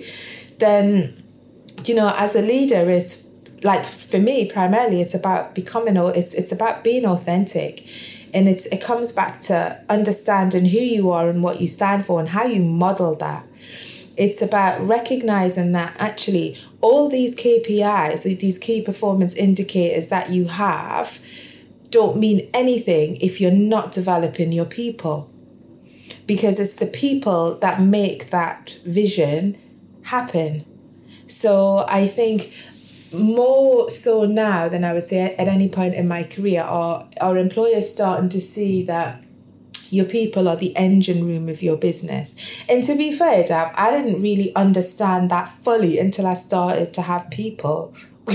Then, you know, as a leader, it's like, for me, primarily, it's about becoming, it's it's about being authentic. And it's, it comes back to understanding who you are and what you stand for and how you model that. It's about recognizing that actually all these K P Is, these key performance indicators that you have, don't mean anything if you're not developing your people. Because it's the people that make that vision happen. So I think more so now than I would say at any point in my career, are our employers starting to see that your people are the engine room of your business. And to be fair, Dab, I didn't really understand that fully until I started to have people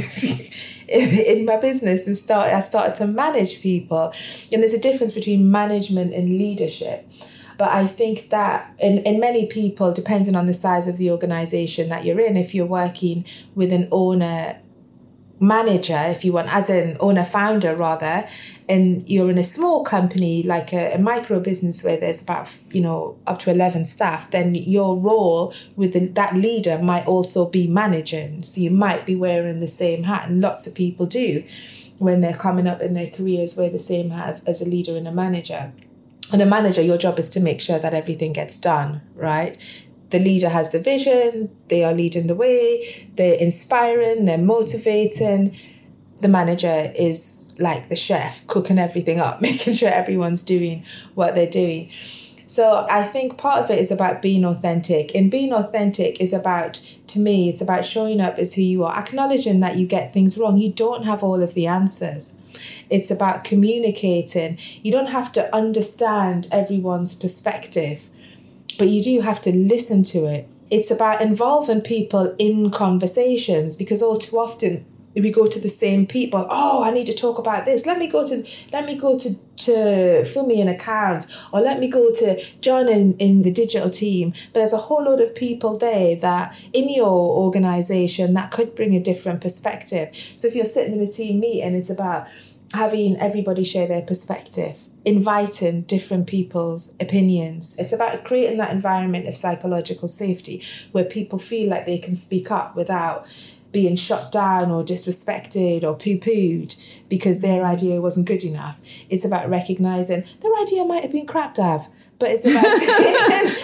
in, in my business and started, I started to manage people. And there's a difference between management and leadership. But I think that in, in many people, depending on the size of the organization that you're in, if you're working with an owner manager, if you want, as an owner founder rather, and you're in a small company like a, a micro business where there's about, you know, up to eleven staff, then your role with the, that leader might also be managing. So you might be wearing the same hat, and lots of people do when they're coming up in their careers, wear the same hat as a leader and a manager. And a manager, your job is to make sure that everything gets done, right? The leader has the vision, they are leading the way, they're inspiring, they're motivating. The manager is like the chef, cooking everything up, making sure everyone's doing what they're doing. So I think part of it is about being authentic. And being authentic is about, to me, it's about showing up as who you are, acknowledging that you get things wrong. You don't have all of the answers. It's about communicating. You don't have to understand everyone's perspective. but you do have to listen to it. It's about involving people in conversations, because all too often we go to the same people. Oh, I need to talk about this. Let me go to let me go to, to Fumi in accounts, or let me go to John in, in the digital team. But there's a whole lot of people there that in your organization that could bring a different perspective. So if you're sitting in a team meeting, it's about having everybody share their perspective, inviting different people's opinions. It's about creating that environment of psychological safety where people feel like they can speak up without being shut down or disrespected or poo-pooed because their idea wasn't good enough. It's about recognising their idea might have been crap, Dav, but it's about taking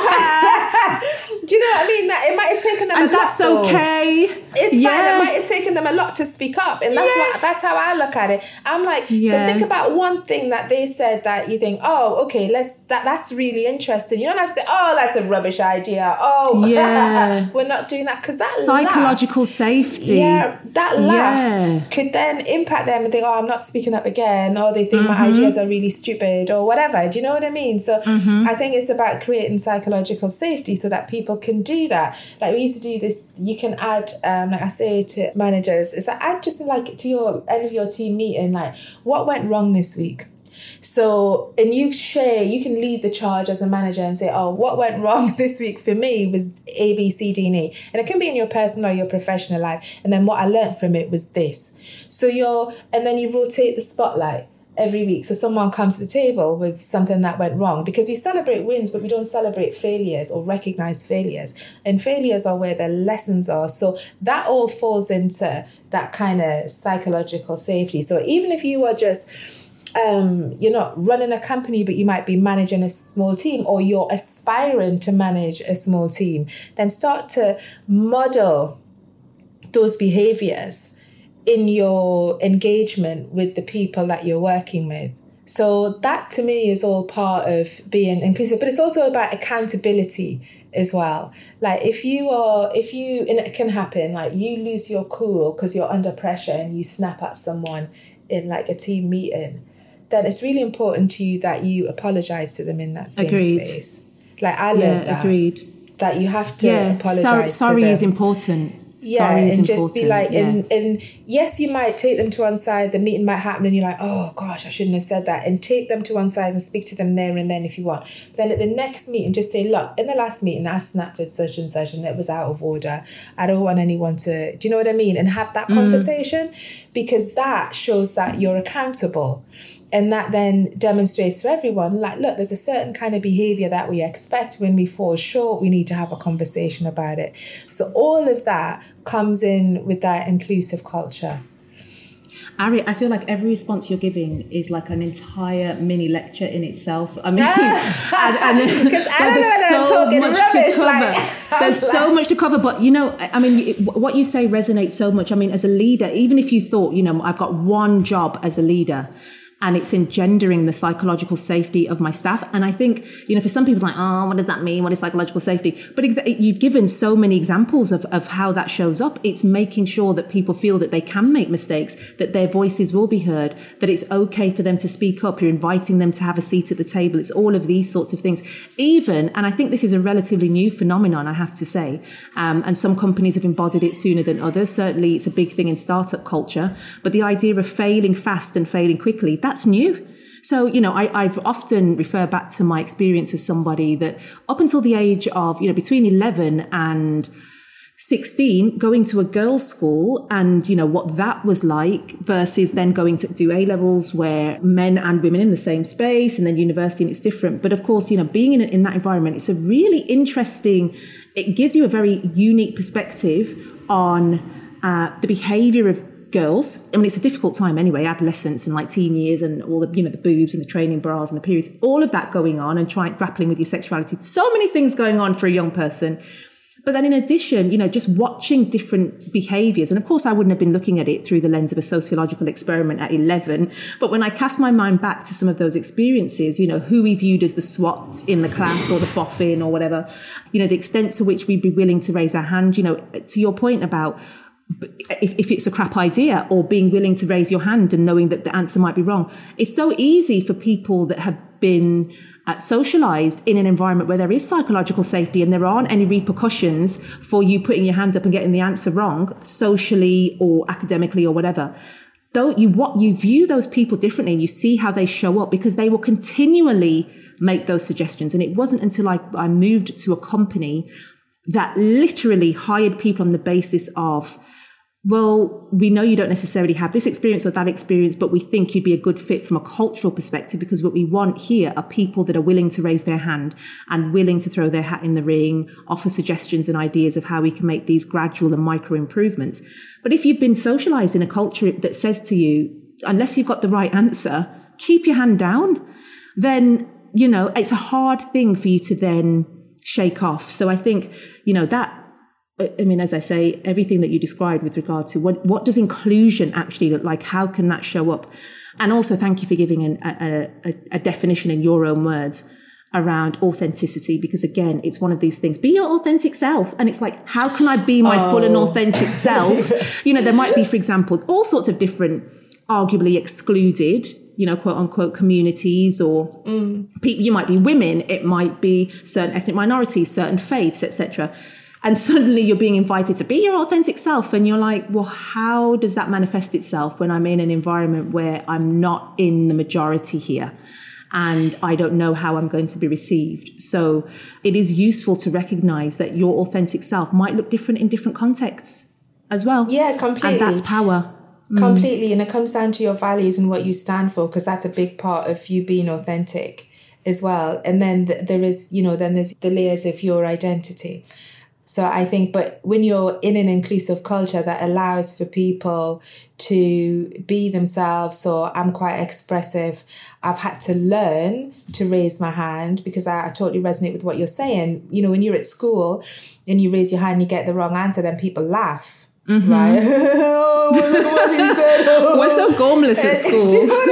do you know what I mean? That it might have taken them and a lot. And that's okay. Though. It's yeah. fine. It might have taken them a lot to speak up, and that's yes. what that's how I look at it. I'm like, yeah. so think about one thing that they said that you think, oh, okay, let's that that's really interesting. You don't have to say, oh, that's a rubbish idea. Oh, yeah, we're not doing that, because that psychological laugh, safety. Yeah, that laugh yeah. could then impact them and think, oh, I'm not speaking up again, or they think mm-hmm. my ideas are really stupid, or whatever. Do you know what I mean? So mm-hmm. I think it's about creating psychological safety so that people can do that. Like we used to do this, you can add, um, like I say to managers, it's like add just like to your end of your team meeting, like what went wrong this week. So, and you share, you can lead the charge as a manager and say, oh, what went wrong this week for me was A, B, C, D, and E. And it can be in your personal or your professional life. And then what I learned from it was this. So you're, and then you rotate the spotlight every week. So someone comes to the table with something that went wrong, because we celebrate wins, but we don't celebrate failures or recognize failures. And failures are where the lessons are. So that all falls into that kind of psychological safety. So even if you are just, um, you're not running a company, but you might be managing a small team, or you're aspiring to manage a small team, then start to model those behaviors in your engagement with the people that you're working with. So that to me is all part of being inclusive, but it's also about accountability as well. Like if you are, if you, and it can happen, like you lose your cool because you're under pressure and you snap at someone in like a team meeting, then it's really important to you that you apologize to them in that same agreed. space. Like I learned yeah, that. Agreed. That you have to yeah, apologize so, to sorry them. is important. Yeah, Sorry and is just be like, yeah. and, and yes, you might take them to one side, the meeting might happen and you're like, oh gosh, I shouldn't have said that. And take them to one side and speak to them there and then if you want. But then at the next meeting, just say, look, in the last meeting, I snapped at such and such and it was out of order. I don't want anyone to, do you know what I mean? And have that mm. conversation, because that shows that you're accountable. And that then demonstrates to everyone, like, look, there's a certain kind of behavior that we expect. When we fall short, we need to have a conversation about it. So all of that comes in with that inclusive culture. Ari, I feel like every response you're giving is like an entire mini lecture in itself. I mean, and, and because I don't know so I'm talking much rubbish, to cover. Like, there's like... so much to cover, but you know, I mean, it, what you say resonates so much. I mean, as a leader, even if you thought, you know, I've got one job as a leader, and it's engendering the psychological safety of my staff. And I think, you know, for some people like, oh, what does that mean? What is psychological safety? But exa- you've given so many examples of, of how that shows up. It's making sure that people feel that they can make mistakes, that their voices will be heard, that it's okay for them to speak up. You're inviting them to have a seat at the table. It's all of these sorts of things. Even, and I think this is a relatively new phenomenon, I have to say, um, and some companies have embodied it sooner than others. Certainly it's a big thing in startup culture. But the idea of failing fast and failing quickly, that That's new. So, you know, I, I've often referred back to my experience as somebody that up until the age of, you know, between eleven and sixteen, going to a girls' school and, you know, what that was like versus then going to do A-levels where men and women in the same space, and then university and it's different. But of course, you know, being in, in that environment, it's a really interesting, it gives you a very unique perspective on uh, the behavior of girls. I mean, it's a difficult time anyway, adolescence and like teen years and all the, you know, the boobs and the training bras and the periods, all of that going on and trying, grappling with your sexuality. So many things going on for a young person. But then in addition, you know, just watching different behaviors. And of course, I wouldn't have been looking at it through the lens of a sociological experiment at eleven. But when I cast my mind back to some of those experiences, you know, who we viewed as the SWAT in the class or the boffin or whatever, you know, the extent to which we'd be willing to raise our hand, you know, to your point about If, if it's a crap idea, or being willing to raise your hand and knowing that the answer might be wrong. It's so easy for people that have been uh, socialized in an environment where there is psychological safety and there aren't any repercussions for you putting your hand up and getting the answer wrong, socially or academically or whatever, though you what you view those people differently and you see how they show up, because they will continually make those suggestions. And it wasn't until I, I moved to a company that literally hired people on the basis of, well, we know you don't necessarily have this experience or that experience, but we think you'd be a good fit from a cultural perspective, because what we want here are people that are willing to raise their hand and willing to throw their hat in the ring, offer suggestions and ideas of how we can make these gradual and micro improvements. But if you've been socialized in a culture that says to you, unless you've got the right answer, keep your hand down, then, you know, it's a hard thing for you to then shake off. So I think, you know, that, I mean, as I say, everything that you described with regard to what, what does inclusion actually look like? How can that show up? And also thank you for giving an, a, a, a definition in your own words around authenticity, because again, it's one of these things, be your authentic self. And it's like, how can I be my oh. full and authentic self? You know, there might be, for example, all sorts of different, arguably excluded, you know, quote unquote communities or mm. people. You might be women, it might be certain ethnic minorities, certain faiths, et cetera. And suddenly you're being invited to be your authentic self. And you're like, well, how does that manifest itself when I'm in an environment where I'm not in the majority here and I don't know how I'm going to be received? So it is useful to recognize that your authentic self might look different in different contexts as well. Yeah, completely. And that's power. Completely. Mm. And it comes down to your values and what you stand for, because that's a big part of you being authentic as well. And then th- there is, you know, then there's the layers of your identity. So I think, but when you're in an inclusive culture that allows for people to be themselves, so I'm quite expressive, I've had to learn to raise my hand, because I, I totally resonate with what you're saying. You know, when you're at school and you raise your hand and you get the wrong answer, then people laugh. Mm-hmm. Right? Oh, look what he said. Oh. We're so gormless at school. Do you know what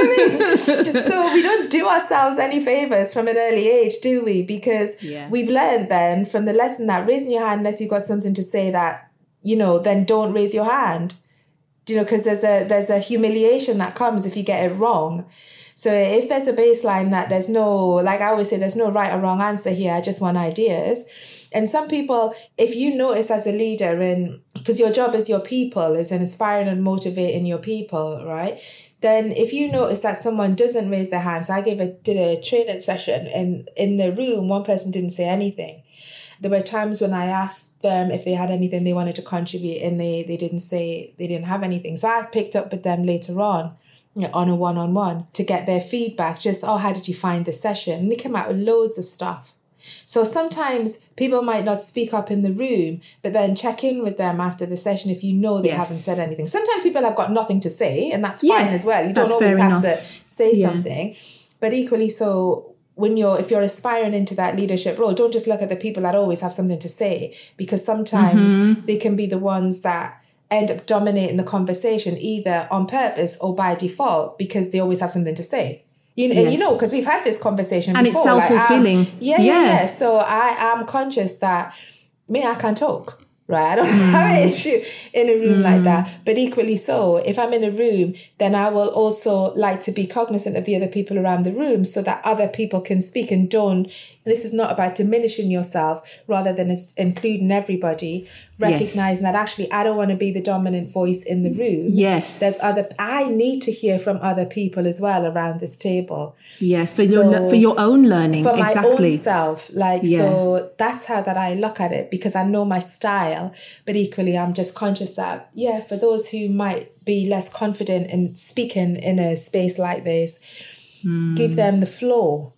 I mean? So we don't do ourselves any favors from an early age, do we? Because yeah. we've learned then from the lesson that raising your hand unless you've got something to say, that, you know, then don't raise your hand. Do you know? Because there's a there's a humiliation that comes if you get it wrong. So if there's a baseline that there's no, like I always say, there's no right or wrong answer here, I just want ideas. And some people, if you notice as a leader, and because your job as your people is inspiring and motivating your people, right? Then if you notice that someone doesn't raise their hands, I gave a did a training session, and in the room, one person didn't say anything. There were times when I asked them if they had anything they wanted to contribute, and they they didn't say, they didn't have anything. So I picked up with them later on, you know, on a one-on-one to get their feedback. Just, oh, how did you find the session? And they came out with loads of stuff. So sometimes people might not speak up in the room, but then check in with them after the session if you know they yes. haven't said anything. Sometimes people have got nothing to say, and that's yeah, fine as well. You don't always have enough. to say yeah. something. But equally so, when you're if you're aspiring into that leadership role, don't just look at the people that always have something to say, because sometimes mm-hmm. they can be the ones that end up dominating the conversation, either on purpose or by default, because they always have something to say. You know, yes. and you know, because we've had this conversation and before. it's self-fulfilling. Like, yeah, yeah, yeah, yeah. So I am conscious that, me, I can't talk, right? I don't mm. have an issue in a room mm. like that. But equally so, if I'm in a room, then I will also like to be cognizant of the other people around the room so that other people can speak and don't. This is not about diminishing yourself, rather than it's including everybody, recognizing yes. that actually I don't want to be the dominant voice in the room. Yes. There's other, I need to hear from other people as well around this table. Yeah, for so, your for your own learning. For exactly. my own self. Like, yeah. so that's how that I look at it, because I know my style, but equally I'm just conscious that, yeah, for those who might be less confident in speaking in a space like this, mm. give them the floor.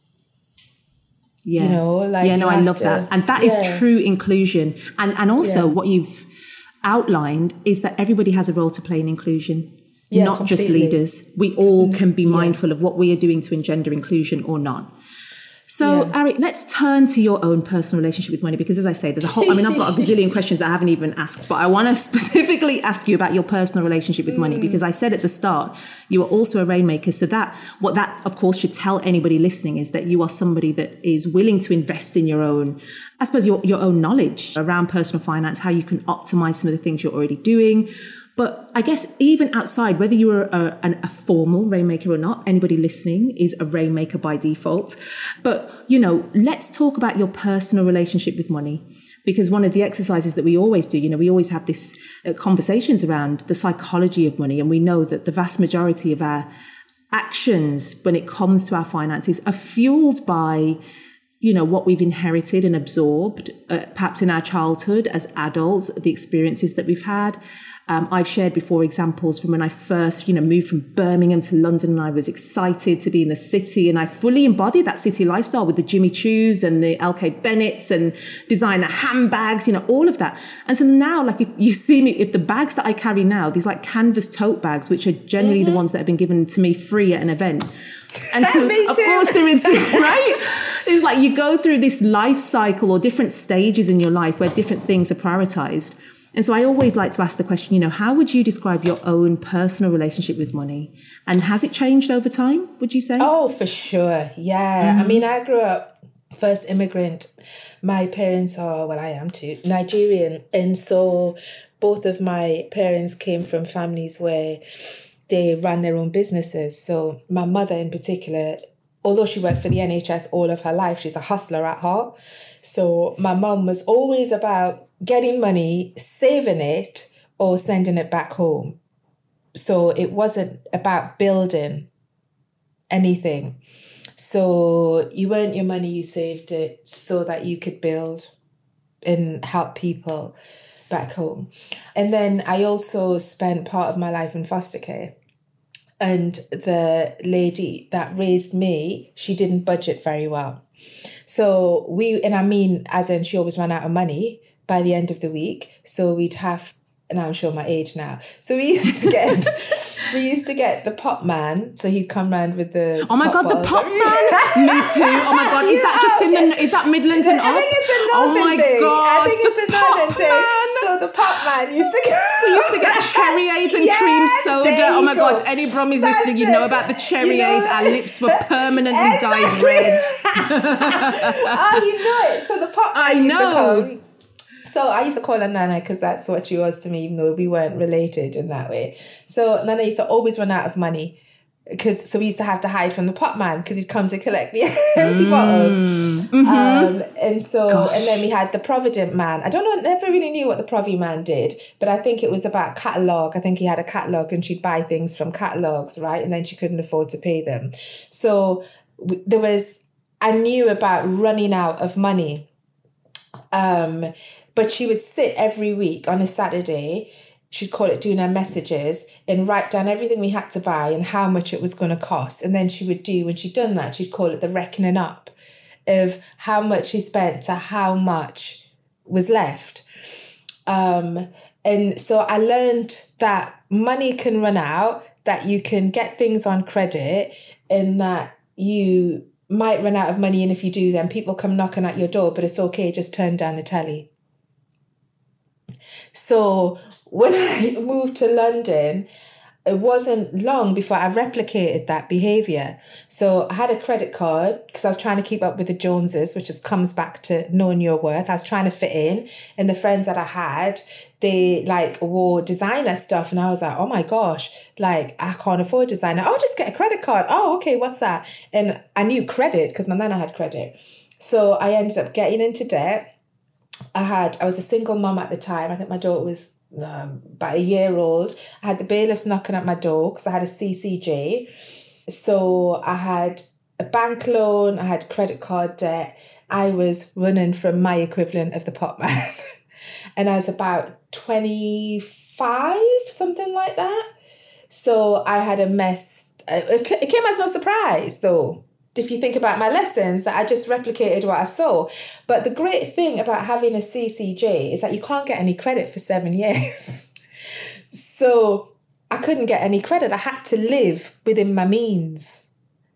Yeah. You know, like yeah, no, I love to, that. And that yeah. is true inclusion. And and also yeah. what you've outlined is that everybody has a role to play in inclusion, yeah, not completely. just leaders. We all can be mindful yeah. of what we are doing to engender inclusion or not. So, yeah. Ari, let's turn to your own personal relationship with money, because as I say, there's a whole, I mean, I've got a gazillion questions that I haven't even asked, but I want to specifically ask you about your personal relationship with mm. money, because I said at the start, you are also a rainmaker. So that, what that of course should tell anybody listening is that you are somebody that is willing to invest in your own, I suppose, your, your own knowledge around personal finance, how you can optimize some of the things you're already doing, But I guess even outside, whether you're a, a, a formal rainmaker or not, anybody listening is a rainmaker by default. But, you know, let's talk about your personal relationship with money. Because one of the exercises that we always do, you know, we always have this uh, conversations around the psychology of money. And we know that the vast majority of our actions when it comes to our finances are fueled by, you know, what we've inherited and absorbed, uh, perhaps in our childhood as adults, the experiences that we've had. Um, I've shared before examples from when I first, you know, moved from Birmingham to London, and I was excited to be in the city, and I fully embodied that city lifestyle with the Jimmy Choos and the L K Bennetts and designer handbags, you know, all of that. And so now, like, if you see me, if the bags that I carry now, these like canvas tote bags, which are generally mm-hmm. the ones that have been given to me free at an event. And so, of course, they're into, right? It's like you go through this life cycle or different stages in your life where different things are prioritized. And so I always like to ask the question, you know, how would you describe your own personal relationship with money? And has it changed over time, would you say? Oh, for sure. Yeah. Mm-hmm. I mean, I grew up first immigrant. My parents are, well, I am too, Nigerian. And so both of my parents came from families where they ran their own businesses. So my mother in particular, although she worked for the N H S all of her life, she's a hustler at heart. So my mum was always about getting money, saving it, or sending it back home. So it wasn't about building anything. So you earned your money, you saved it so that you could build and help people back home. And then I also spent part of my life in foster care. And the lady that raised me, she didn't budget very well. So we, and I mean, as in she always ran out of money by the end of the week. So we'd have, and I'm sure my age now. So we used to get, we used to get the pop man. So he'd come round with the Oh my pop God, the pop man? Me too. Oh my God, is that just in the, is that Midlands and up? I think it's a northern oh my thing. God, I think it's a northern thing. Man. So the pop man used to get... We used to get cherry aid and yes, cream soda. Oh my go. God, any Brummies That's listening, you it. know about the cherry you know, aid. Our lips were permanently exactly. dyed red. Oh, you know it. So the pop man I used know. to come. So I used to call her Nana because that's what she was to me, even though we weren't related in that way. So Nana used to always run out of money. Because so we used to have to hide from the pot man because he'd come to collect the empty mm. bottles. Mm-hmm. Um, and so, Gosh. And then we had the Provident man. I don't know, never really knew what the Provi man did, but I think it was about catalogue. I think he had a catalogue and she'd buy things from catalogues, right? And then she couldn't afford to pay them. So w- there was, I knew about running out of money. Um, but she would sit every week on a Saturday. She'd call it doing her messages and write down everything we had to buy and how much it was going to cost. And then she would do, when she'd done that, she'd call it the reckoning up of how much she spent to how much was left. Um, and so I learned that money can run out, that you can get things on credit, and that you might run out of money. And if you do, then people come knocking at your door, but it's okay, just turn down the telly. So when I moved to London, it wasn't long before I replicated that behaviour. So I had a credit card because I was trying to keep up with the Joneses, which just comes back to knowing your worth. I was trying to fit in. And the friends that I had, they like wore designer stuff. And I was like, oh my gosh, like I can't afford designer. Oh, just get a credit card. Oh, okay, what's that? And I knew credit because my nana had credit. So I ended up getting into debt. I had, I was a single mum at the time. I think my daughter was um, about a year old. I had the bailiffs knocking at my door because I had a C C J. So I had a bank loan, I had credit card debt. I was running from my equivalent of the pot man. And I was about twenty-five, something like that. So I had a mess. It came as no surprise though. If you think about my lessons, that I just replicated what I saw. But the great thing about having a C C J is that you can't get any credit for seven years. So I couldn't get any credit. I had to live within my means.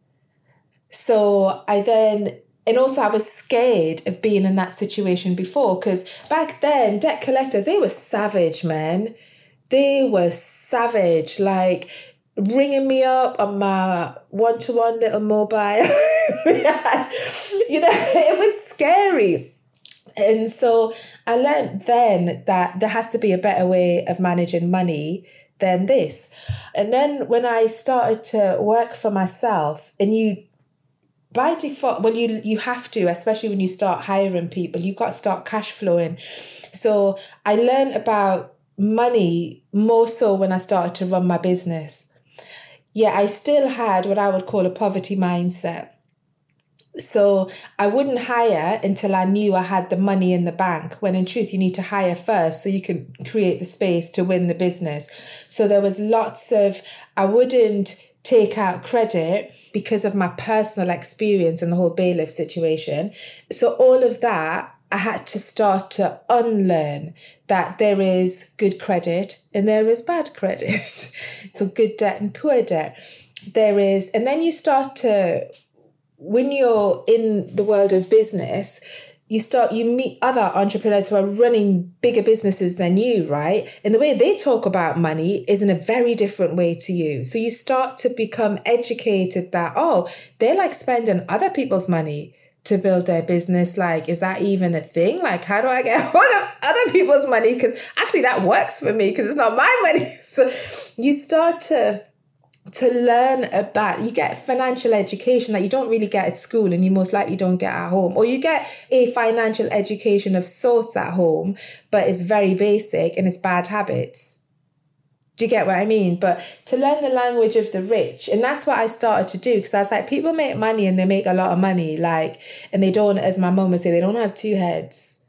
So I then, and also I was scared of being in that situation before, because back then, debt collectors, they were savage, man. They were savage. Like, ringing me up on my one-to-one little mobile. You know, it was scary. And so I learned then that there has to be a better way of managing money than this. And then when I started to work for myself, and you, by default, well, you you have to, especially when you start hiring people, you've got to start cash flowing. So I learned about money more so when I started to run my business. Yeah, I still had what I would call a poverty mindset. So I wouldn't hire until I knew I had the money in the bank, when in truth you need to hire first so you can create the space to win the business. So there was lots of, I wouldn't take out credit because of my personal experience in the whole bailiff situation. So all of that, I had to start to unlearn that there is good credit and there is bad credit. So good debt and poor debt. There is, and then you start to, when you're in the world of business, you start, you meet other entrepreneurs who are running bigger businesses than you, right? And the way they talk about money is in a very different way to you. So you start to become educated that, oh, they like spending other people's money to build their business. Like, is that even a thing? Like, how do I get hold of other people's money? Because actually that works for me because it's not my money. So you start to to learn about, you get financial education that you don't really get at school and you most likely don't get at home, or you get a financial education of sorts at home, but it's very basic and it's bad habits. Do you get what I mean? But to learn the language of the rich, and that's what I started to do, because I was like, people make money and they make a lot of money, like, and they don't, as my mum would say, they don't have two heads.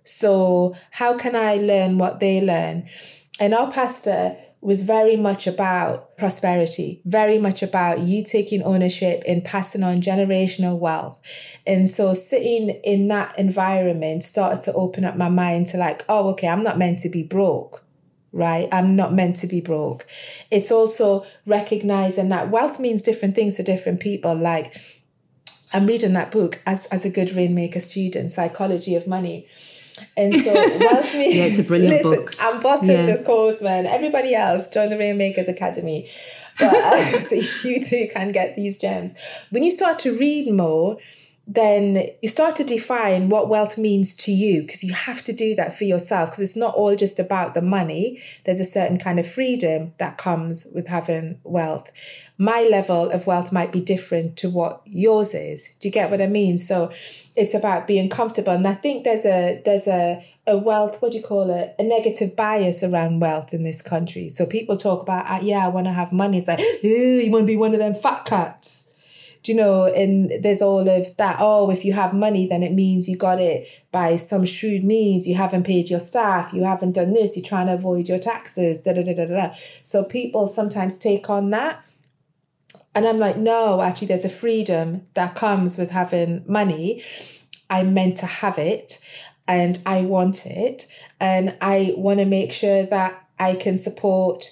So how can I learn what they learn? And our pastor was very much about prosperity, very much about you taking ownership and passing on generational wealth. And so sitting in that environment started to open up my mind to like, oh, okay, I'm not meant to be broke, right? I'm not meant to be broke. It's also recognizing that wealth means different things to different people. Like, I'm reading that book as, as a good Rainmaker student, Psychology of Money. And so wealth means, yeah, it's a brilliant listen, book. I'm bossing yeah. the course, man. Everybody else, join the Rainmakers Academy. But uh, so you too can get these gems. When you start to read more, then you start to define what wealth means to you, because you have to do that for yourself, because it's not all just about the money. There's a certain kind of freedom that comes with having wealth. My level of wealth might be different to what yours is. Do you get what I mean? So it's about being comfortable. And I think there's a there's a, a wealth, what do you call it? A negative bias around wealth in this country. So people talk about, uh, yeah, I want to have money. It's like, ooh, you want to be one of them fat cats. Do you know, and there's all of that, oh, if you have money, then it means you got it by some shrewd means, you haven't paid your staff, you haven't done this, you're trying to avoid your taxes, da da da da da. So people sometimes take on that. And I'm like, no, actually, there's a freedom that comes with having money. I'm meant to have it and I want it. And I want to make sure that I can support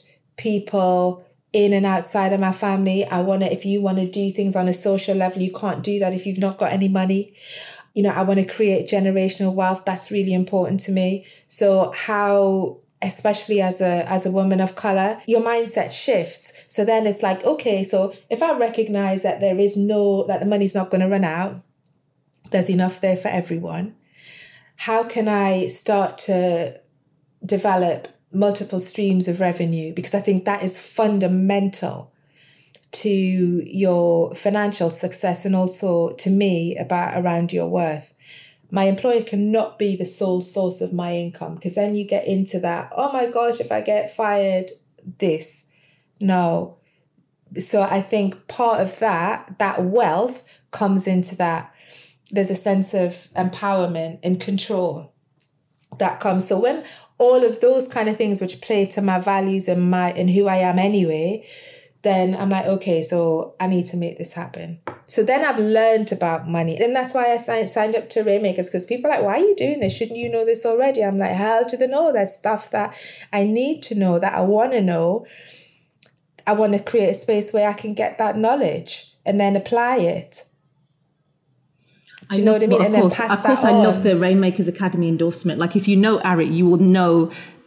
people in and outside of my family. I want to, if you want to do things on a social level, you can't do that if you've not got any money. You know, I want to create generational wealth. That's really important to me. So how, especially as a as a woman of color, your mindset shifts. So then it's like, okay, so if I recognize that there is no, that the money's not going to run out, there's enough there for everyone. How can I start to develop multiple streams of revenue? Because I think that is fundamental to your financial success, and also to me about around your worth. My employer cannot be the sole source of my income, because then you get into that, oh my gosh, if I get fired, this. No. So I think part of that, that wealth comes into that. There's a sense of empowerment and control that comes. So when all of those kind of things which play to my values and my and who I am anyway, then I'm like, okay, so I need to make this happen. So then I've learned about money. And that's why I signed, signed up to Rainmakers, because people are like, why are you doing this? Shouldn't you know this already? I'm like, hell to the no. There's stuff that I need to know, that I want to know. I want to create a space where I can get that knowledge and then apply it. Do you know what I mean? Well, and course, then pass of course, that I on. love the Rainmakers Academy endorsement. Like, if you know Arit, you will know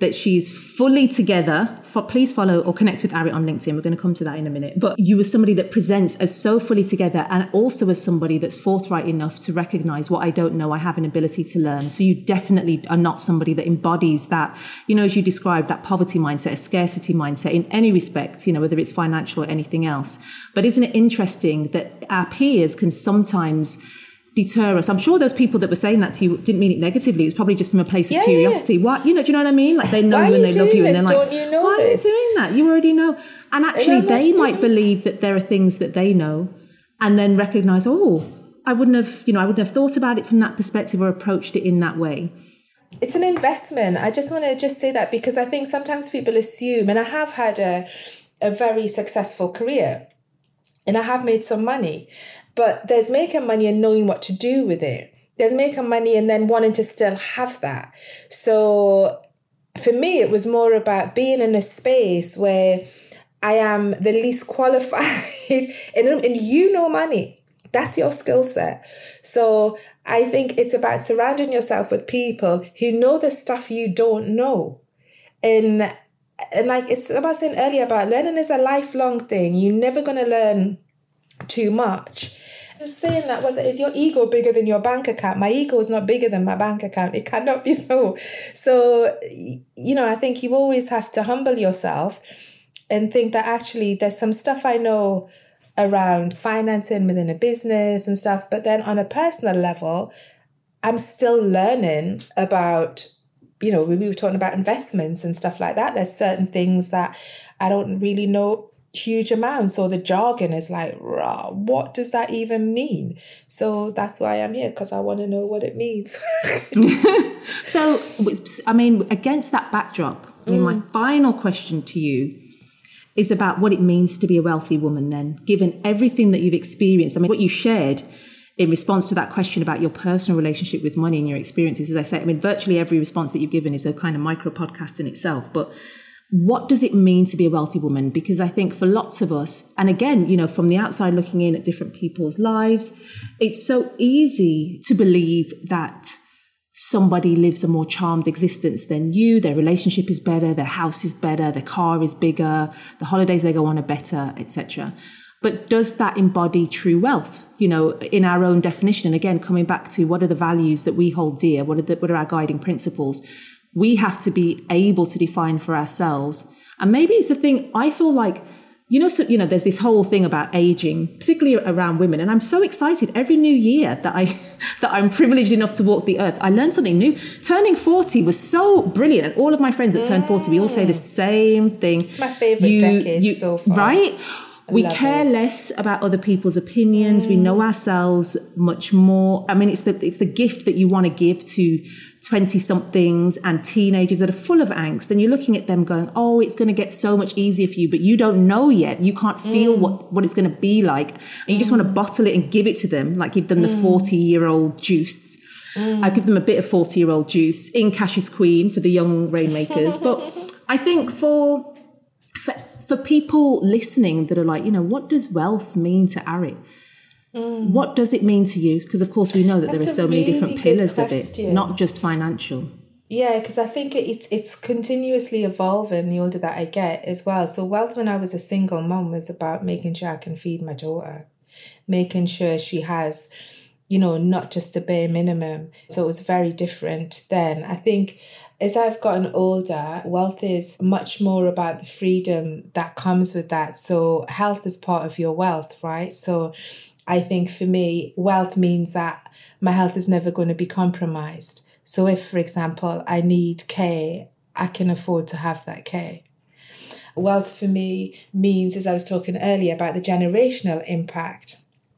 that she's fully together. Please follow or connect with Arit on LinkedIn. We're going to come to that in a minute. But you are somebody that presents as so fully together, and also as somebody that's forthright enough to recognize what I don't know, I have an ability to learn. So you definitely are not somebody that embodies that, you know, as you described, that poverty mindset, a scarcity mindset in any respect, you know, whether it's financial or anything else. But isn't it interesting that our peers can sometimes deter us? I'm sure those people that were saying that to you didn't mean it negatively. It was probably just from a place of yeah, curiosity. Yeah. What, you know, do you know what I mean? Like they know why you and you they love you, and this? they're like, Don't you know why this? are you doing that? You already know. And actually, and they like, might mm. believe that there are things that they know, and then recognize, oh, I wouldn't have, you know, I wouldn't have thought about it from that perspective or approached it in that way. It's an investment. I just want to just say that, because I think sometimes people assume, and I have had a a very successful career, and I have made some money, but there's making money and knowing what to do with it. There's making money and then wanting to still have that. So for me, it was more about being in a space where I am the least qualified and, and you know money. That's your skill set. So I think it's about surrounding yourself with people who know the stuff you don't know. And, and like it's about saying earlier about learning is a lifelong thing. You're never going to learn too much. Just saying that, was is your ego bigger than your bank account? My ego is not bigger than my bank account. It cannot be so. So, you know, I think you always have to humble yourself and think that actually there's some stuff I know around financing within a business and stuff. But then on a personal level, I'm still learning about, you know, we were talking about investments and stuff like that. There's certain things that I don't really know huge amounts, so the jargon is like, rah, what does that even mean? So that's why I'm here, because I want to know what it means. So, I mean, against that backdrop, I mean, mm. my final question to you is about what it means to be a wealthy woman then, given everything that you've experienced. I mean, what you shared in response to that question about your personal relationship with money and your experiences, as I say, I mean, virtually every response that you've given is a kind of micro podcast in itself, but what does it mean to be a wealthy woman? Because I think for lots of us, and again, you know, from the outside looking in at different people's lives, it's so easy to believe that somebody lives a more charmed existence than you. Their relationship is better, their house is better, their car is bigger, the holidays they go on are better, et cetera. But does that embody true wealth, you know, in our own definition? And again, coming back to what are the values that we hold dear? What are the, what are our guiding principles? We have to be able to define for ourselves. And maybe it's the thing, I feel like, you know, so, you know, there's this whole thing about aging, particularly around women. And I'm so excited every new year that, I, that I'm privileged enough to walk the earth. I learned something new. Turning forty was so brilliant. And all of my friends that mm. turn forty, we all say the same thing. It's my favourite you, decade you, so far. Right? We care it. less about other people's opinions. Mm. We know ourselves much more. I mean, it's the it's the gift that you want to give to twenty-somethings and teenagers that are full of angst. And you're looking at them going, oh, it's going to get so much easier for you. But you don't know yet. You can't feel mm. what, what it's going to be like. And you mm. just want to bottle it and give it to them, like give them mm. the forty-year-old juice. Mm. I give them a bit of forty-year-old juice in Cassius Queen for the young rainmakers. But I think for... for For people listening that are like, you know, what does wealth mean to Arit? Mm. What does it mean to you? Because, of course, we know that That's there are so really many different pillars of it, not just financial. Yeah, because I think it's it's continuously evolving the older that I get as well. So wealth when I was a single mum was about making sure I can feed my daughter, making sure she has, you know, not just the bare minimum. So it was very different then. I think as I've gotten older, wealth is much more about the freedom that comes with that. So health is part of your wealth, right? So I think for me, wealth means that my health is never going to be compromised. So if, for example, I need care, I can afford to have that care. Wealth for me means, as I was talking earlier, about the generational impact.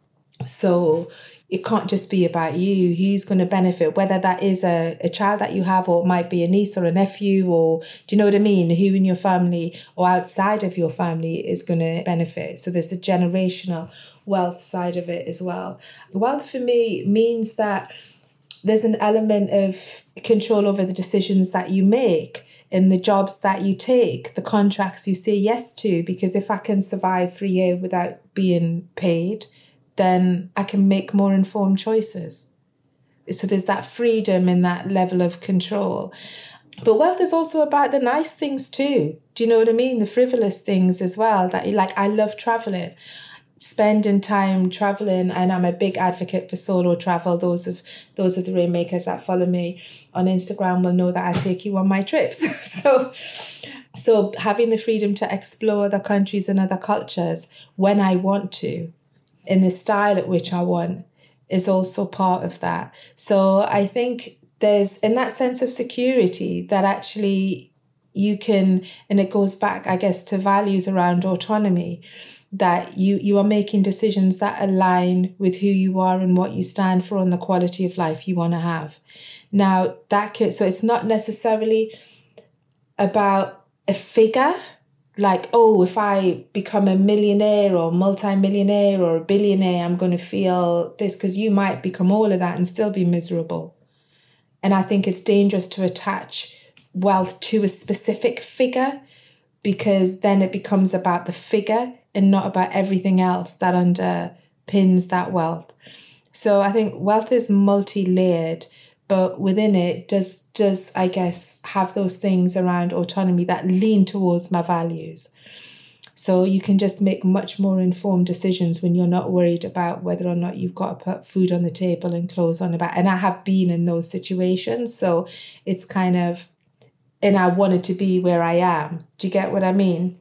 So it can't just be about you. Who's going to benefit, whether that is a, a child that you have, or it might be a niece or a nephew, or do you know what I mean? Who in your family or outside of your family is going to benefit. So there's the generational wealth side of it as well. Wealth for me means that there's an element of control over the decisions that you make and the jobs that you take, the contracts you say yes to, because if I can survive for a year without being paid, then I can make more informed choices. So there's that freedom and that level of control. But wealth is also about the nice things too. Do you know what I mean? The frivolous things as well. That you like, I love traveling, spending time traveling, and I'm a big advocate for solo travel. Those of those of the Rainmakers that follow me on Instagram will know that I take you on my trips. so, so having the freedom to explore other countries and other cultures when I want to, in the style at which I want, is also part of that. So I think there's, in that sense of security, that actually you can, and it goes back, I guess, to values around autonomy, that you, you are making decisions that align with who you are and what you stand for and the quality of life you want to have. Now, that can, so it's not necessarily about a figure, like, oh, if I become a millionaire or multi-millionaire or a billionaire, I'm going to feel this, because you might become all of that and still be miserable. And I think it's dangerous to attach wealth to a specific figure, because then it becomes about the figure and not about everything else that underpins that wealth. So I think wealth is multi-layered, but within it does, does I guess, have those things around autonomy that lean towards my values. So you can just make much more informed decisions when you're not worried about whether or not you've got to put food on the table and clothes on the back. And I have been in those situations. So it's kind of, and I wanted to be where I am. Do you get what I mean?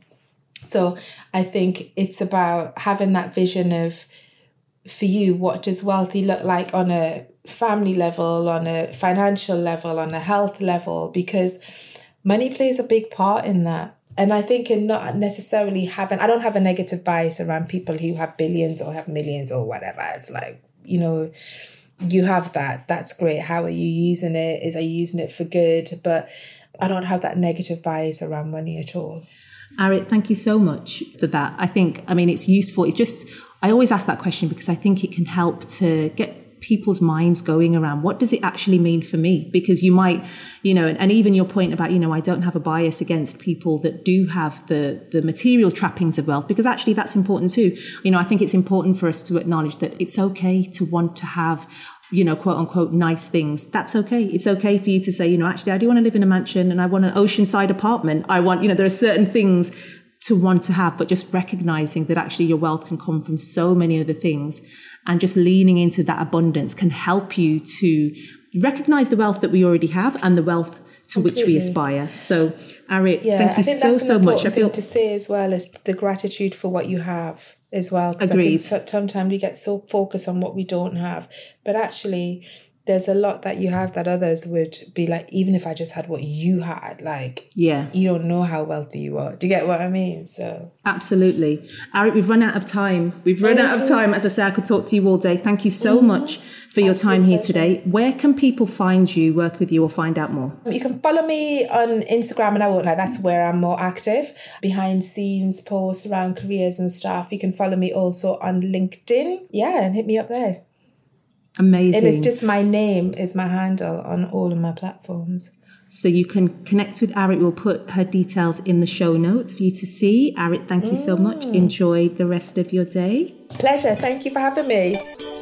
So I think it's about having that vision of, for you, what does wealthy look like on a family level, on a financial level, on a health level, because money plays a big part in that. And I think in not necessarily having, I don't have a negative bias around people who have billions or have millions or whatever. It's like, you know, you have that. That's great. How are you using it? Is, are you using it for good? But I don't have that negative bias around money at all. Arit, thank you so much for that. I think, I mean, it's useful. It's just, I always ask that question because I think it can help to get people's minds going around what does it actually mean for me? Because you might, you know, and, and even your point about, you know, I don't have a bias against people that do have the the material trappings of wealth, because actually that's important too. You know, I think it's important for us to acknowledge that it's okay to want to have, you know, quote unquote, nice things. That's okay. It's okay for you to say, you know, actually, I do want to live in a mansion and I want an oceanside apartment. I want, you know, there are certain things to want to have, but just recognizing that actually your wealth can come from so many other things, and just leaning into that abundance can help you to recognize the wealth that we already have and the wealth to Completely. Which we aspire. So, Arit, yeah, thank you I think so, that's so an much. I feel thing to say as well is the gratitude for what you have as well. Agreed. I think sometimes we get so focused on what we don't have, but actually there's a lot that you have that others would be like, even if I just had what you had, like, yeah, you don't know how wealthy you are. Do you get what I mean? So absolutely. Arit, we've run out of time. We've run mm-hmm. out of time. As I say, I could talk to you all day. Thank you so mm-hmm. much for your Absolute time here pleasure. Today. Where can people find you, work with you, or find out more? You can follow me on Instagram, and I won't lie, that's where I'm more active. Behind scenes posts around careers and stuff. You can follow me also on LinkedIn. Yeah, and hit me up there. Amazing. And it's just my name is my handle on all of my platforms. So you can connect with Arit. We'll put her details in the show notes for you to see. Arit, thank you so much. Enjoy the rest of your day. Pleasure. Thank you for having me.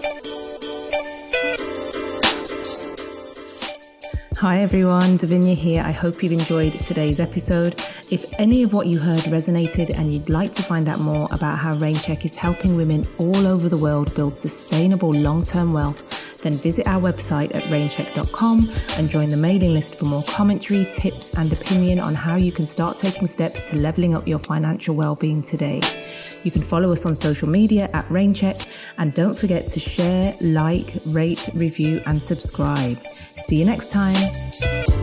Hi everyone, Davinia here. I hope you've enjoyed today's episode. If any of what you heard resonated and you'd like to find out more about how Raincheck is helping women all over the world build sustainable long-term wealth, then visit our website at raincheck dot com and join the mailing list for more commentary, tips and opinion on how you can start taking steps to leveling up your financial well-being today. You can follow us on social media at Raincheck, and don't forget to share, like, rate, review and subscribe. See you next time.